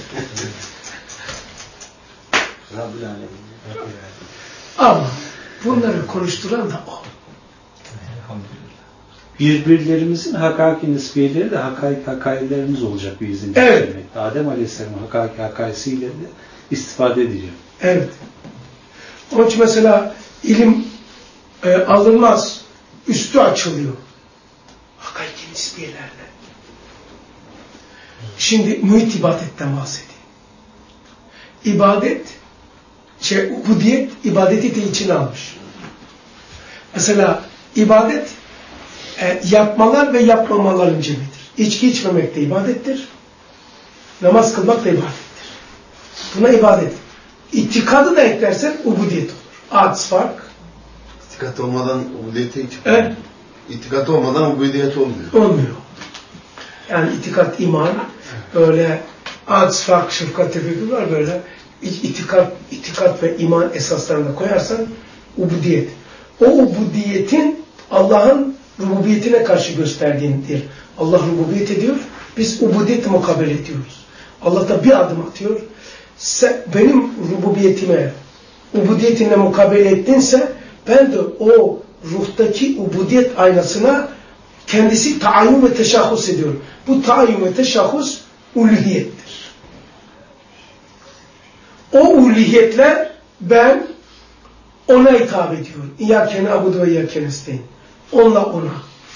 Rabbül Alemin. Ama bunları konuşturan da o. birbirlerimizin hakaki nisbiyeleri de hakaik hakailerimiz olacak bir izin. Evet. Adem Aleyhisselam'ın hakaki hakaisiyle de istifade ediliyor. Evet. Onun için mesela ilim e, alınmaz, üstü açılıyor. Hakaiki nisbiyelerle. Şimdi muhit ibadetten bahsedeyim. İbadet, şey, ubudiyet, ibadeti de içine almış. Mesela ibadet, e, yapmalar ve yapmamaların cemidir. İçki içmemek de ibadettir. Namaz kılmak da ibadettir. Buna ibadet. İtikadı da eklersen ubudiyet olur. Aks fark. İtikat olmadan ubudiyete hiç Evet. İtikat olmadan ubudiyet olmuyor. Olmuyor. Yani itikat, iman, böyle aks fark, şefkat, tefekkür var böyle. İtikat, itikat ve iman esaslarını koyarsan ubudiyet. O ubudiyetin Allah'ın rububiyetine karşı gösterdiğindir. Allah rububiyet ediyor, biz ubudiyeti mukabele ediyoruz. Allah da bir adım atıyor. Sen, benim rububiyetime, ubudiyetinle mukabele ettinse, ben de o ruhtaki ubudiyet aynasına kendisi taayyün ve teşahhus ediyor. Bu taayyün ve teşahhus uluhiyettir. O uluhiyetle ben ona hitap ediyorum. İyyâke na'budu ve iyyâke nestaîn. Onunla ona.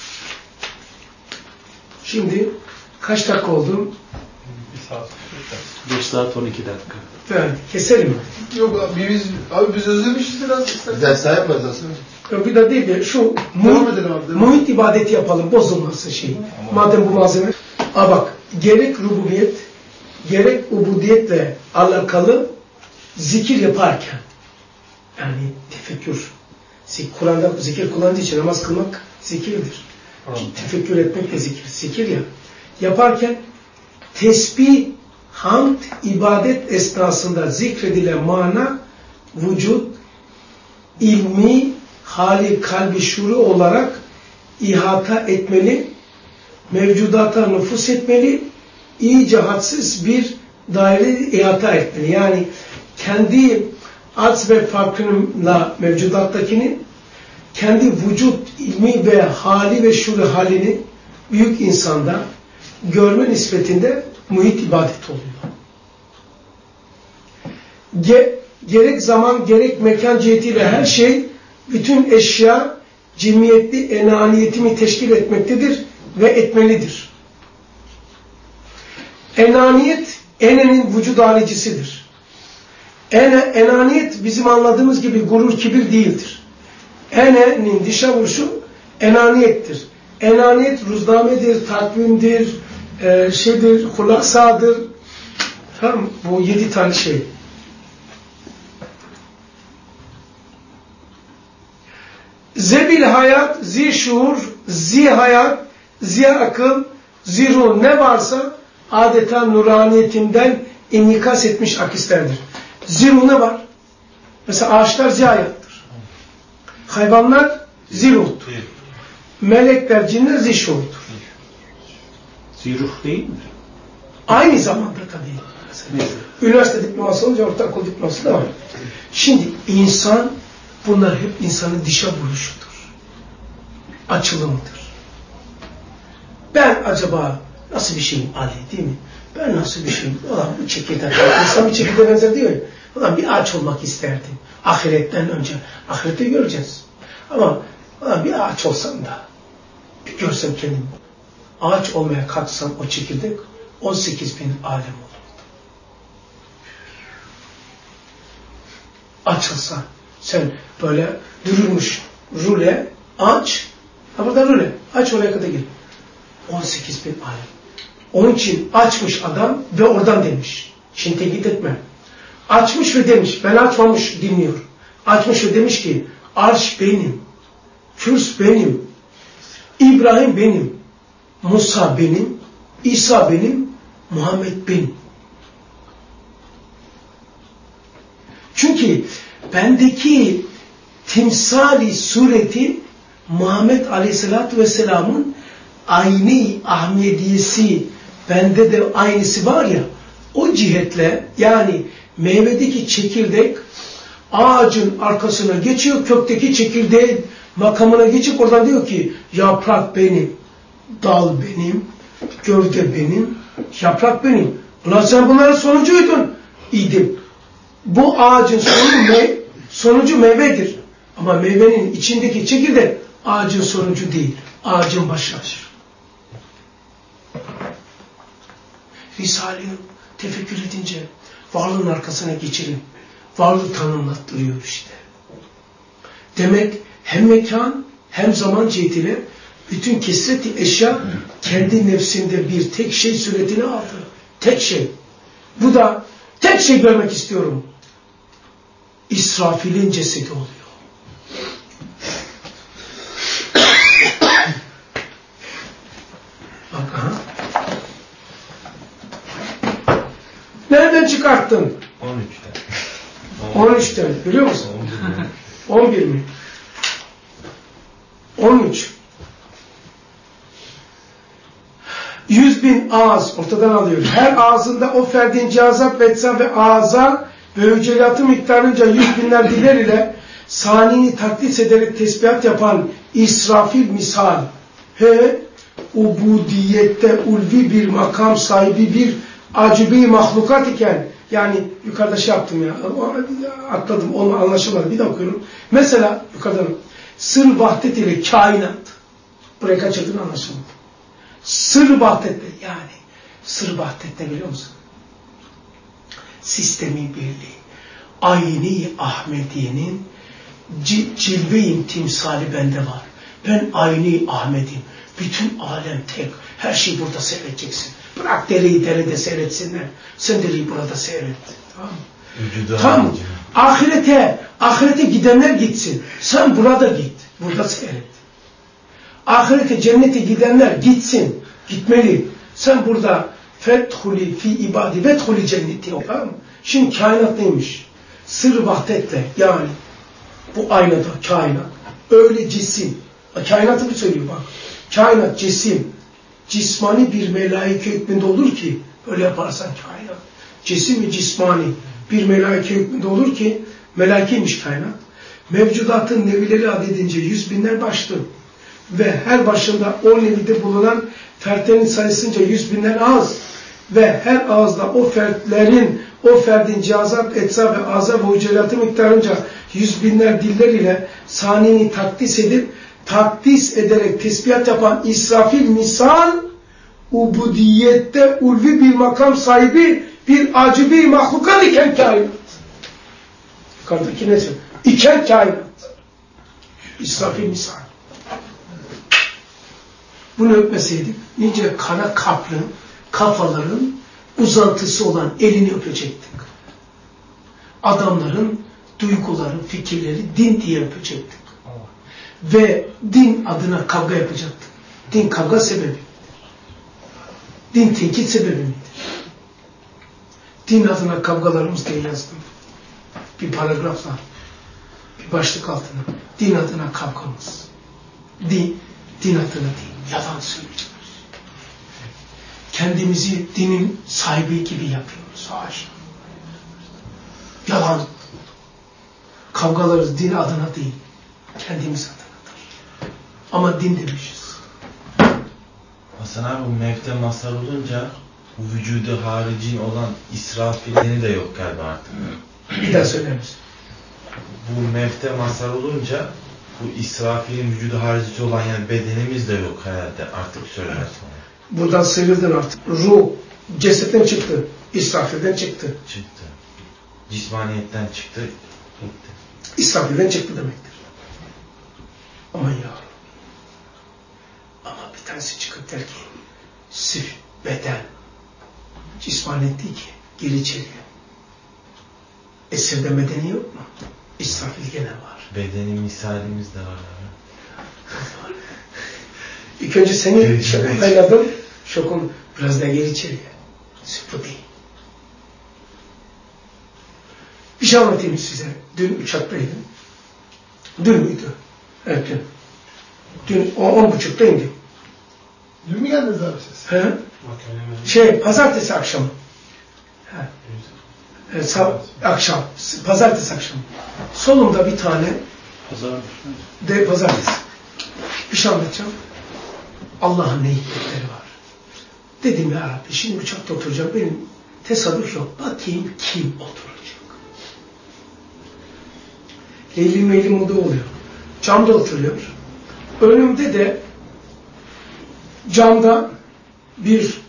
Şimdi kaç dakika oldu? Bir saat. beş saat on iki dakika. Evet, keselim mi? Yok abi biz, abi biz özlemişiz biraz. Bir ders daha yaparız aslında. Yok bir de değil de şu muhit, edelim abi, muhit ibadeti yapalım, bozulması şey. Madem bu malzeme. Aa bak, gerek rububiyet, gerek ubudiyetle alakalı zikir yaparken, yani tefekkür, Kur'an'da zikir kullandığı için namaz kılmak zikirdir. Tefekkür etmek de zikir, zikir ya. Yaparken tesbih, hamd, ibadet esnasında zikredilen mana, vücut, ilmi, hali, kalbi, şuuru olarak ihata etmeli, mevcudata nüfus etmeli, iyice hadsiz bir daire ihata etmeli. Yani kendi az ve farkıyla mevcudattakini, kendi vücut, ilmi ve hali ve şuuru halini büyük insanda görme nispetinde muhit ibadet oluyor. Ge gerek zaman, gerek mekan cihetiyle her şey, bütün eşya cemiyetli enaniyetimi teşkil etmektedir ve etmelidir. Enaniyet, enenin vücud halicisidir. Ene, enaniyet bizim anladığımız gibi gurur, kibir değildir. Enenin dışa vuruşu enaniyettir. Enaniyet ruznamedir, takvimdir, e, şeydir, hulasadır. Tamam, bu yedi tane şey. Zebil hayat, zi şuur, zi hayat, zi akıl, zi ruh ne varsa adeta nuraniyetinden inikas etmiş akislerdir. Zi ruh ne var? Mesela ağaçlar zi hayattır. Hayvanlar zi ruhtur. Melekler, cinler zi şuurdur. Zi ruh değil mi? Aynı zamanda tabii. Mesela, üniversite diploması olunca ortaokul diploması da var. Şimdi insan, bunlar hep insanın dışa vuruşudur. Açılımıdır. Ben acaba nasıl bir şeyim Ali değil mi? Ben nasıl bir şeyim? Ulan bu çekirdek. İnsan bir çekirdeğe benzer diyor ya. Ulan bir ağaç olmak isterdim. Ahiretten önce. Ahirette göreceğiz. Ama ulan bir ağaç olsam da bir görsem kendimi. Ağaç olmaya kalksam o çekirdek on sekiz bin alem olurdu. Açılsa sen böyle dürülmüş rüle aç, ha burada rüle aç oraya kadar gel. on sekiz bin alem. Onun için açmış adam ve oradan demiş. Şimdi tekit etme. Açmış ve demiş. Ben açmamış dinliyor. Açmış ve demiş ki arş benim. Kürs benim. İbrahim benim. Musa benim. İsa benim. Muhammed benim. Çünkü bendeki timsali sureti Muhammed Aleyhisselatü Vesselam'ın aynı Ahmediyesi bende de aynısı var ya, o cihetle yani meyvedeki çekirdek ağacın arkasına geçiyor, kökteki çekirdeğe makamına geçip oradan diyor ki yaprak benim, dal benim, gövde benim, yaprak benim. Ulan sen bunların sonucuydun. İdim. Bu ağacın sonu me sonucu meyvedir. Ama meyvenin içindeki çekirdek ağacın sonucu değil. Ağacın başıdır. Risale-i tefekkür edince varlığın arkasına geçelim. Varlığı tanımlattırıyor işte. Demek hem mekan hem zaman cihetiyle bütün kesreti eşya kendi nefsinde bir tek şey suretini aldı. Tek şey. Bu da tek şey görmek istiyorum. İsrafil'in cesedi oluyor. Bak aha. Nereden çıkarttın? on üçten. on üçten. Biliyor musun? on bir mi? on üç. Yüz bin ağız ortadan alıyor. Her ağzında o ferdin cihazat ve etsa ve ağza ve hücelatı miktarınca yüz binler diler ile sanini takdis ederek tesbihat yapan İsrafil misal. He, ubudiyette ulvi bir makam sahibi bir acibi mahlukat iken, yani yukarıda şey yaptım ya, atladım, onu anlaşılmadı, bir de okuyorum. Mesela yukarıda sır vahdet ile kainat, buraya kaçırdığını anlaşılmadı. Sır vahdetle, yani sır vahdetle biliyor musun? Sistemi birliği, ayni Ahmediye'nin cilve-i timsali bende var. Ben ayni Ahmet'im. Bütün alem tek. Her şeyi burada seyredeceksin. Bırak dereyi derede seyretsinler. Sen dereyi burada seyret. Tamam mı? Tamam. Ahirete, ahirete gidenler gitsin. Sen burada git. Burada seyret. Ahirete, cennete gidenler gitsin. Gitmeli. Sen burada fethuli fi ibadi vethuli cenneti. Tamam mı? Şimdi kainat neymiş? Sır vahdetle, yani bu aynada kainat. Öyle cisim. Kainatı mı söylüyor bak. Kainat cisim. Cismani bir melaike hükmünde olur ki, öyle yaparsan kainat. Cisim ve cismani bir melaike hükmünde olur ki, melaikeymiş kainat. Mevcudatın nevileri adedince yüz binler başlı. Ve her başında o nevide bulunan fertlerin sayısınca yüz binler ağız. Ve her ağızda o fertlerin, o ferdin cihazat, etsa ve ağza ve hücelatı miktarınca yüz binler diller ile sanini takdis edip, takdis ederek tesbihat yapan İsrafil misal, ubudiyette ulvi bir makam sahibi bir acibi mahlukat iken kainat. Yukarıdaki ne söylüyor? İken kainat. İsrafil misal. Bunu öpmeseydik nice kara kaplı kafaların uzantısı olan elini öpecektik. Adamların duyguları, fikirleri din diye öpecektik. Ve din adına kavga yapacaktık. Din kavga sebebi. Din tenkit sebebi midir? Din adına kavgalarımız diye yazdım. Bir paragrafla, bir başlık altına. Din adına kavgamız. Din, din adına değil. Yalan söyleyeceğiz. Kendimizi dinin sahibi gibi yapıyoruz. Haşa. Yalan. Kavgalarız din adına değil. Kendimiz adınadır. Ama din demişiz. Hasan abi bu mevte mazhar olunca bu vücudu haricin olan İsrafil'ini de yok galiba artık. Bir daha söyler misin? Bu mevte mazhar olunca bu İsrafil'in vücudu harici olan yani bedenimiz de yok herhalde artık söylersin. Buradan sıyrıldın artık. Ruh cesetten çıktı. İsrafil'den çıktı. Çıktı. Cismaniyetten çıktı. Gitti. İsrafil'den çıktı demektir. Aman ya. Ama bir tanesi çıkıp der ki sırf beden cismaniyet değil ki. Gir içeriye. Esirde medeni yok mu? İsrafil gene var. Bedeni misalimiz de var abi. İlk önce seni şoklayladım. Şokun biraz daha geri içeriye. Sırf bu değil. Bir şey anlatayım size. Dün uçaktaydım. Dün müydü? Evet dün. Dün on buçukta indim. Dün mü geldiniz abi siz? He? Şey, pazartesi akşamı. He. Evet, akşam. Pazartesi akşamı. Solumda bir tane Pazar. De pazartesi. Bir şey anlatacağım. Allah'ın ne hikmetleri var. Dedim ya Rabbi şimdi uçakta oturacağım. Benim tesadüf yok. Bakayım kim oturacak. Leyli meyli modu oluyor. Camda oturuyor. Önümde de camda bir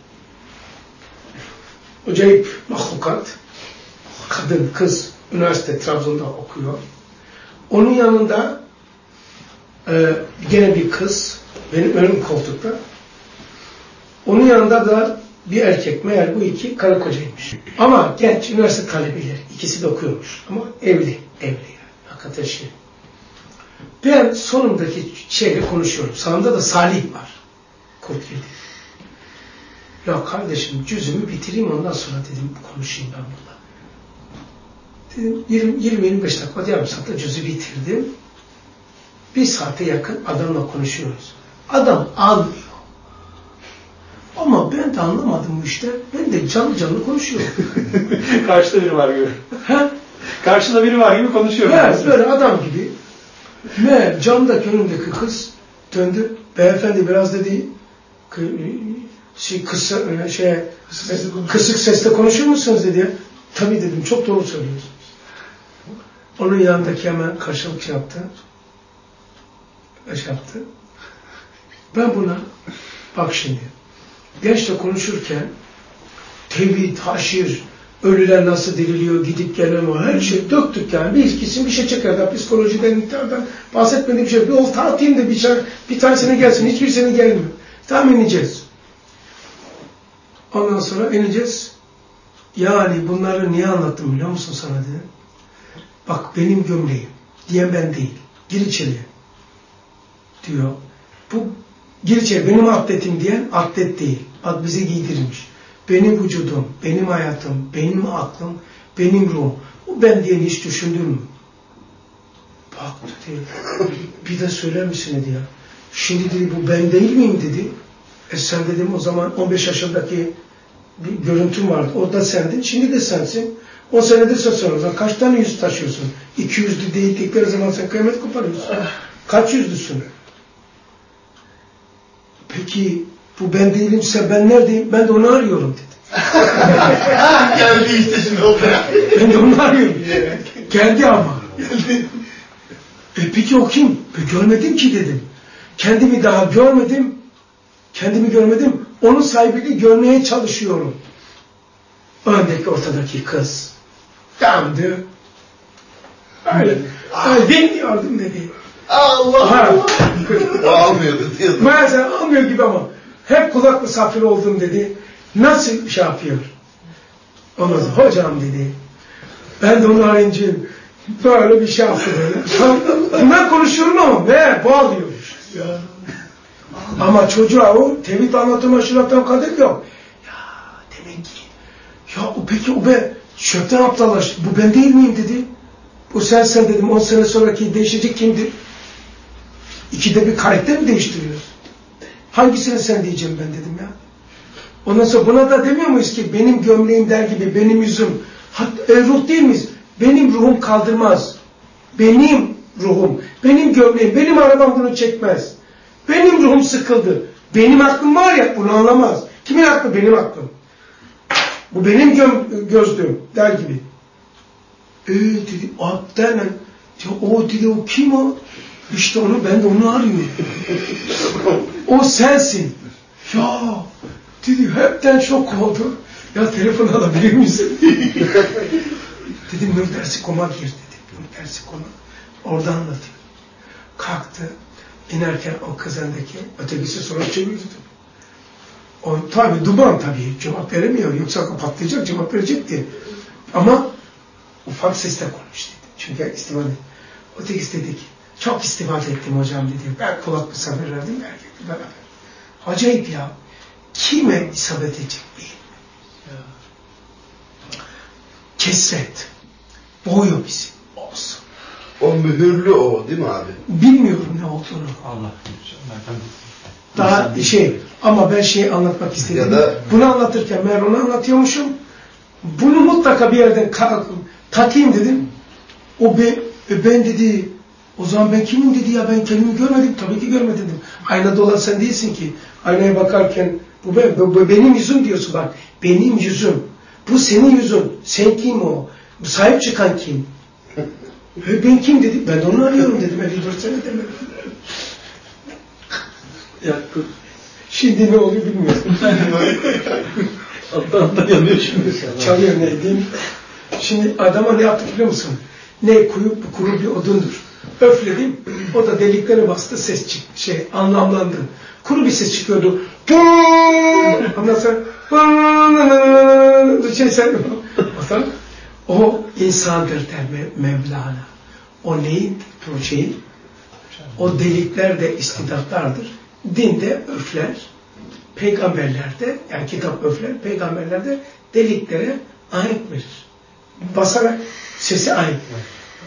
acayip mahlukat, kadın, kız, üniversite Trabzon'da okuyor. Onun yanında e, gene bir kız, benim önüm koltukta. Onun yanında da bir erkek. Meğer bu iki karı kocaymış. Ama genç üniversite talebeleri. İkisi de okuyormuş. Ama evli. Evli yani. Hakikaten şey. Ben sonundaki şeyle konuşuyorum. Sağımda da Salih var. kırk yedi. Ya kardeşim cüzümü bitireyim ondan sonra dedim konuşayım ben burada. Dedim yirmi yirmi beş dakika yarım saatte cüzü bitirdim. Bir saate yakın adamla konuşuyoruz. Adam almıyor. Ama ben de anlamadım bu işte. Ben de canlı canlı konuşuyorum. Karşıda biri var gibi. He? Karşıda biri var gibi konuşuyor. Evet, böyle adam gibi. Meğer camdaki önündeki kız döndü. Beyefendi biraz dedi şey, kısa, şey, kısık sesle konuşur musunuz dedi. Tabii dedim, çok doğru söylüyorsunuz. Onun yanındaki hemen karşılık şey yaptı. Şey yaptı. Ben buna bak şimdi gençle konuşurken tevhid, haşir, ölüler nasıl diriliyor, gidip gelen o her şey döktük yani. Bir ikisi bir şey çekerden, psikolojiden, interden bahsetmediğim bir şey. Bir olta atayım da bir, şey, bir tanesine gelsin, hiçbir sene gelmiyor. Tamam ineceğiz. Ondan sonra ineceğiz. Yani bunları niye anlattım biliyor musun sana dedim. Bak benim gömleğim diyen ben değil. Gir içeriye diyor. Bu gir içeri benim atletim diyen atlet değil. Bak bize giydirilmiş. Benim vücudum, benim hayatım, benim aklım, benim ruhum. O ben diyen hiç düşündün mü? Bak dedi. Bir de söyler misin dedi ya. Şimdi dedi bu ben değil miyim dedi. E sen dedim o zaman on beş yaşındaki bir görüntüm vardı. O da sendin. Şimdi de sensin. on senedir sen o zaman kaç tane yüz taşıyorsun? iki yüzlü değildikleri zaman sen kıyamet koparıyorsun. Kaç yüzlüsün? Peki bu ben değilimse ben neredeyim? Ben de onu arıyorum dedi. Geldi işte şimdi oldu. Ben de onu arıyorum. Geldi ama. Geldi. E peki o kim? E görmedim ki dedim. Kendimi daha görmedim. Kendimi görmedim. Onun sahibini görmeye çalışıyorum. Öndeki ortadaki kız. Döndü. Öyle. Öyle dinliyordum dedi. Allah Allah. O almıyordu diyordu. Maalesef almıyor gibi ama hep kulak misafiri oldum dedi. Nasıl şey yapıyor? Ondan sonra hocam dedi. Ben de onu arayınca böyle bir şey yaptı böyle. Ben konuşuyorum ama meğer bağlıyormuş. Ama çocuğa o tevhid anlatım aşırıdan kadir yok. Ya demek ki ya o peki o be çöpten aptallaştı. Bu ben değil miyim dedi. Bu sen sen dedim on sene sonraki değişecek kimdir? İkide bir karakter mi değiştiriyoruz? Hangisini sen diyeceğim ben dedim ya. Ondan sonra buna da demiyor muyuz ki benim gömleğim der gibi benim yüzüm e, ruh değil miyiz? Benim ruhum kaldırmaz. Benim ruhum, benim gömleğim, benim arabam bunu çekmez. Benim ruhum sıkıldı. Benim aklım var ya bunu anlamaz. Kimin aklı? Benim aklım. Bu benim gö gözlüğüm der gibi. Eee dedi, abdenen. O dedi, o kim o? İşte onu, ben de onu arıyorum. O sensin. Ya dedi, hepten şok oldu. Ya telefon alabilir misin? Dedim, Nur dersi koma gir dedim. Nur dersi koma. Orada anlatıyor. Kalktı. İnerken o kızındaki ötekisi sonra çevirdi. O tabi duman tabii cevap veremiyor. Yoksa patlayacak, cevap verecekti. Ama ufak sesle konuş dedi. Çünkü istifade. Ötekisi dedi ki, çok istifade ettim hocam dedi. Ben kulak misafir verdim, erkekle beraber. Acayip ya. Kime isabet edecek değil mi? Kesret. Boğuyor bizi. Olsun. O mühürlü o değil mi abi? Bilmiyorum ne olduğunu. Allah Daha bir şey. Ama ben şeyi anlatmak istedim. Da... Bunu anlatırken meğer onu anlatıyormuşum. Bunu mutlaka bir yerden takayım dedim. O be, ben dedi O zaman ben kimim dedi ya, ben kendimi görmedim. Tabii ki görmedim dedim. Aynada olan sen değilsin ki. Aynaya bakarken bu, ben, bu, bu benim yüzüm diyorsun bak. Benim yüzüm. Bu senin yüzün. Sen kim o? Bu sahip çıkan kim? Ben kim dedi. Ben onu arıyorum dedim. elli dört sene demedim. Şimdi ne oluyor bilmiyorum. Alttan alttan yanıyor şimdi. Çalıyor ne diyeyim. Şimdi adama ne yaptık biliyor musun? Ne kuyu, kuru bir odundur. Öfledim. O da deliklere bastı. Ses çıktı. Şey anlamlandı. Kuru bir ses çıkıyordu. Ondan sonra şey sen o insandır der Mevlana. O neyin? Projeyi. O delikler de istidatlardır. Dinde öfler, peygamberlerde, yani kitap öfler, peygamberlerde deliklere ahenk verir. Basarak sesi ahenk verir.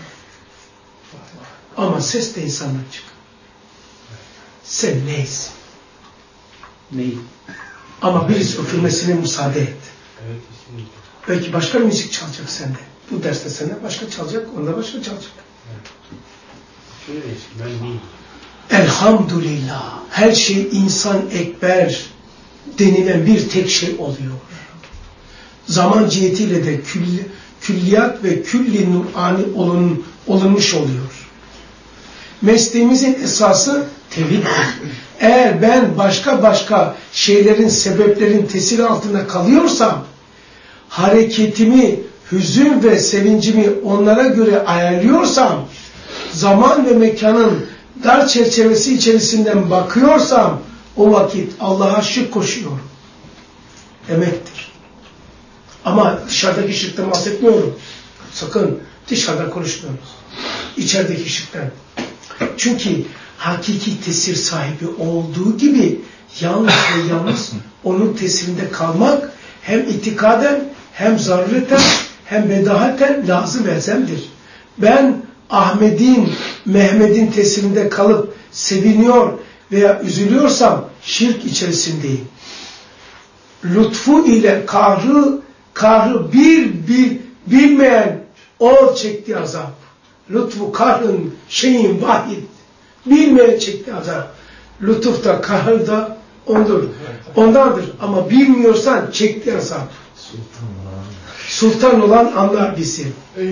Ama ses de insandan çıkar. Sen neysin? Neyi? Ama birisi üfürmesine müsaade et. Evet, kesinlikle. Belki başka müzik çalacak sende. Bu derste sende başka çalacak, onda başka çalacak. Evet. Şöyle desin, ben neyim? Elhamdülillah. Her şey insan ekber denilen bir tek şey oluyor. Zaman cihetiyle de külli, külliyat ve külli nurani olun, olunmuş oluyor. Mesleğimizin esası tevhiddir. Eğer ben başka başka şeylerin, sebeplerin tesiri altında kalıyorsam, hareketimi, hüzün ve sevincimi onlara göre ayarlıyorsam, zaman ve mekanın dar çerçevesi içerisinden bakıyorsam, o vakit Allah'a şirk koşuyorum demektir. Ama dışarıdaki şirkten bahsetmiyorum. Sakın dışarıda konuşmuyoruz. İçerideki şirkten. Çünkü hakiki tesir sahibi olduğu gibi yalnız ve yalnız onun tesirinde kalmak hem itikaden hem zarureten hem bedahaten lazım elzemdir. Ben Ahmet'in, Mehmet'in tesirinde kalıp seviniyor veya üzülüyorsam şirk içerisindeyim. Lütfu ile kahrı, kahrı bir, bir bilmeyen o çekti azap. Lütfu kahrın şeyin vahid. Bilmeyen çekti azap. Lütuf da kahr da ondur. Ondandır. Ama bilmiyorsan çekti azap. Sultan olan anlar bizi.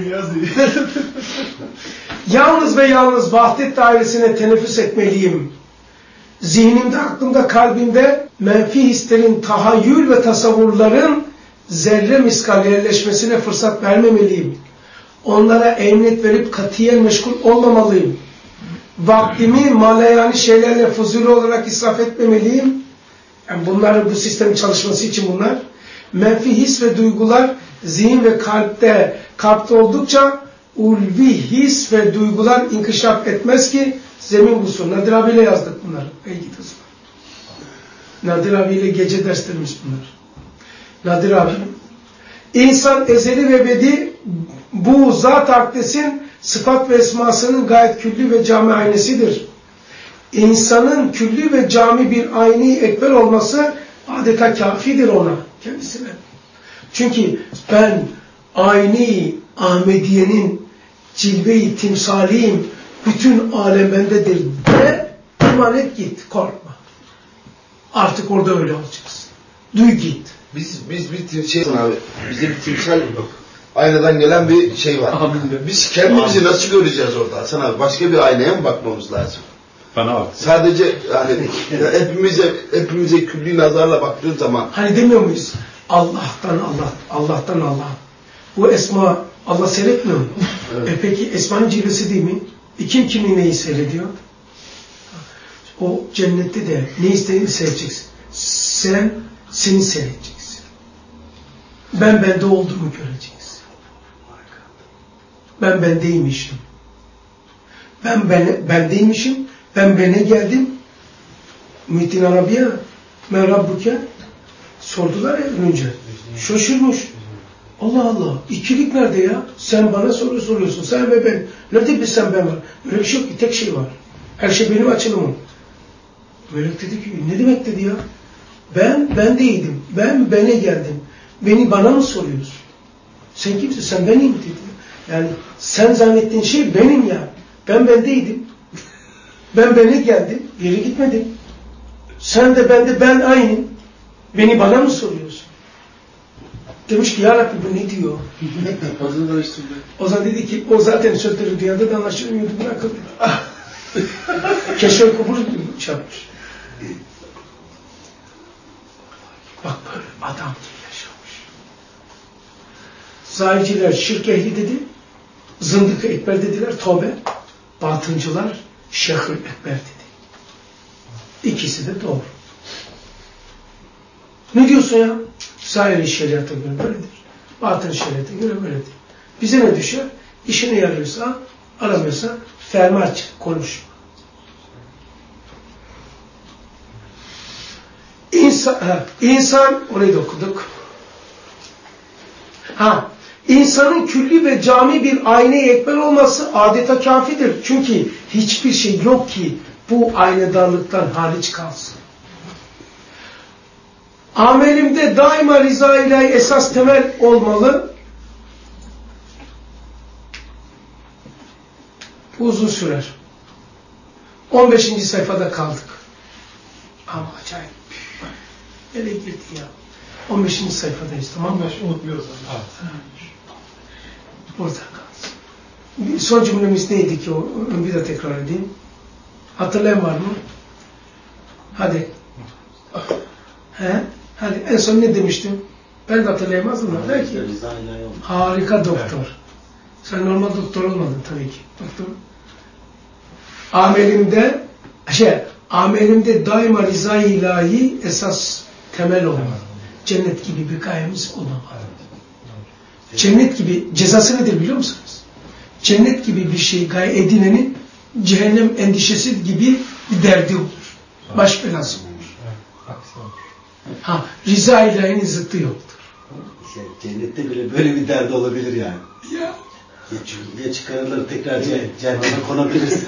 Yalnız ve yalnız vahdet dairesine teneffüs etmeliyim. Zihnimde, aklımda, kalbimde menfi hislerin, tahayyül ve tasavvurların zerre miskal yerleşmesine fırsat vermemeliyim. Onlara emniyet verip katiyen meşgul olmamalıyım. Vaktimi malayani şeylerle fuzuli olarak israf etmemeliyim. Yani bunları, bu sistemin çalışması için bunlar. Menfi his ve duygular zihin ve kalpte, kalpte oldukça ulvi his ve duygular inkişaf etmez ki zemin bulsun. Nadir abiyle yazdık bunları. Belki Nadir abiyle gece derslerimiz bunlar. Nadir abi. İnsan ezeli ve bedi bu zat akdesin sıfat ve esmasının gayet külli ve cami aynesidir. İnsanın külli ve cami bir ayni ekber olması adeta kafidir ona, kendisine. Çünkü ben ayni Ahmediye'nin cilve-i timsaliyim, bütün alem bendedir de iman et git, korkma. Artık orada öyle olacaksın. Duy git. Biz biz bir şey abi, bizde bir timsal aynadan gelen bir şey var. Biz kendimizi nasıl göreceğiz orada Hasan abi? Başka bir aynaya mı bakmamız lazım? Bana bak. Sadece yani hepimize hepimize külli nazarla baktığın zaman. Hani demiyor muyuz? Allah'tan Allah, Allah'tan Allah. Bu esma Allah seyretmiyor mu? Evet. E peki esmanın cilvesi değil mi? E kim kimi neyi seyrediyor? O cennette de ne istediğini seyredeceksin. Sen seni seyredeceksin. Ben bende olduğumu göreceksin. Ben bendeymişim. Ben ben bendeymişim. Ben bene geldim. Muhittin Arabi'ye men Rabbuke sordular ya önce. Şaşırmış. Allah Allah. İkilik nerede ya? Sen bana soru soruyorsun. Sen ve ben. Nerede bir sen ben var? Öyle bir şey yok ki. Tek şey var. Her şey benim açılımım. Melek dedi ki ne demek dedi ya? Ben bendeydim. Ben bene geldim. Beni bana mı soruyorsun? Sen kimsin? Sen benim dedi. Yani sen zannettiğin şey benim ya. Ben bendeydim. Ben beni geldim. Yere gitmedim. Sen de ben de ben aynı. Beni bana mı soruyorsun? Demiş ki ya Rabbi bu ne diyor? O zaman dedi ki o zaten sözleri dünyada da anlaşılmıyordu. Bırakın. Keşke kubur çarpmış. Bak böyle adam gibi yaşamış. Zahirciler şirk ehli dedi. Zındık-ı ekber dediler. Tövbe. Batıncılar şeyh-ül ekber dedi. İkisi de doğru. Ne diyorsun ya? Zahiri şeriata göre böyledir. Batın şeriata göre böyledir. Bize ne düşer? İşine yarıyorsa, aramıyorsa fermi aç, konuş. İnsan, ha, insan, orayı da okuduk. Ha, insanın külli ve cami bir ayna-i ekber olması adeta kafidir. Çünkü hiçbir şey yok ki bu aynadarlıktan hariç kalsın. Amelimde daima rıza ilahi esas temel olmalı. Uzun sürer. on beşinci sayfada kaldık. Ama acayip. Nereye girdi ya? on beşinci sayfadayız, tamam mı? Unutmuyoruz. Orada kalsın. Son cümlemiz neydi ki o? Bir de tekrar edeyim. Hatırlayan var mı? Hadi. He? Hadi en son ne demiştim? Ben de hatırlayamazdım da. Belki. Harika doktor. Sen normal doktor olmadın tabii ki. Doktor. Amelimde şey, amelimde daima rıza-i ilahi esas temel olmalı. Cennet gibi bir gayemiz olmamalı. Cennet gibi, cezası nedir biliyor musunuz? Cennet gibi bir şey gaye edinenin cehennem endişesi gibi bir derdi olur. Baş belası olur. Ha, rıza-i ilahinin zıttı yoktur. İşte cennette bile böyle bir derdi olabilir yani. Ya. Ya çıkarılır, tekrar cehenneme konabilirsin.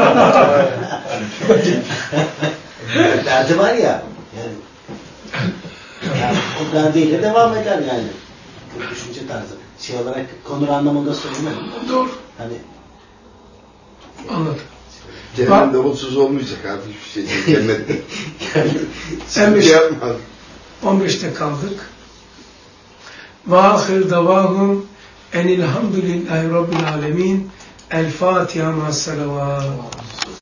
Derdi var ya. Yani, yani o derdiyle devam eder yani. Bu düşünce tarzı. Şey olarak konur anlamında söylemedim. Doğru. Hani anladım. Cehennemde mutsuz olmayacak abi hiçbir şey. Cennette. on beş, on beşte kaldık. Ve ahir davahum enilhamdülillahi rabbil alemin. El Fatiha ma'as salavat.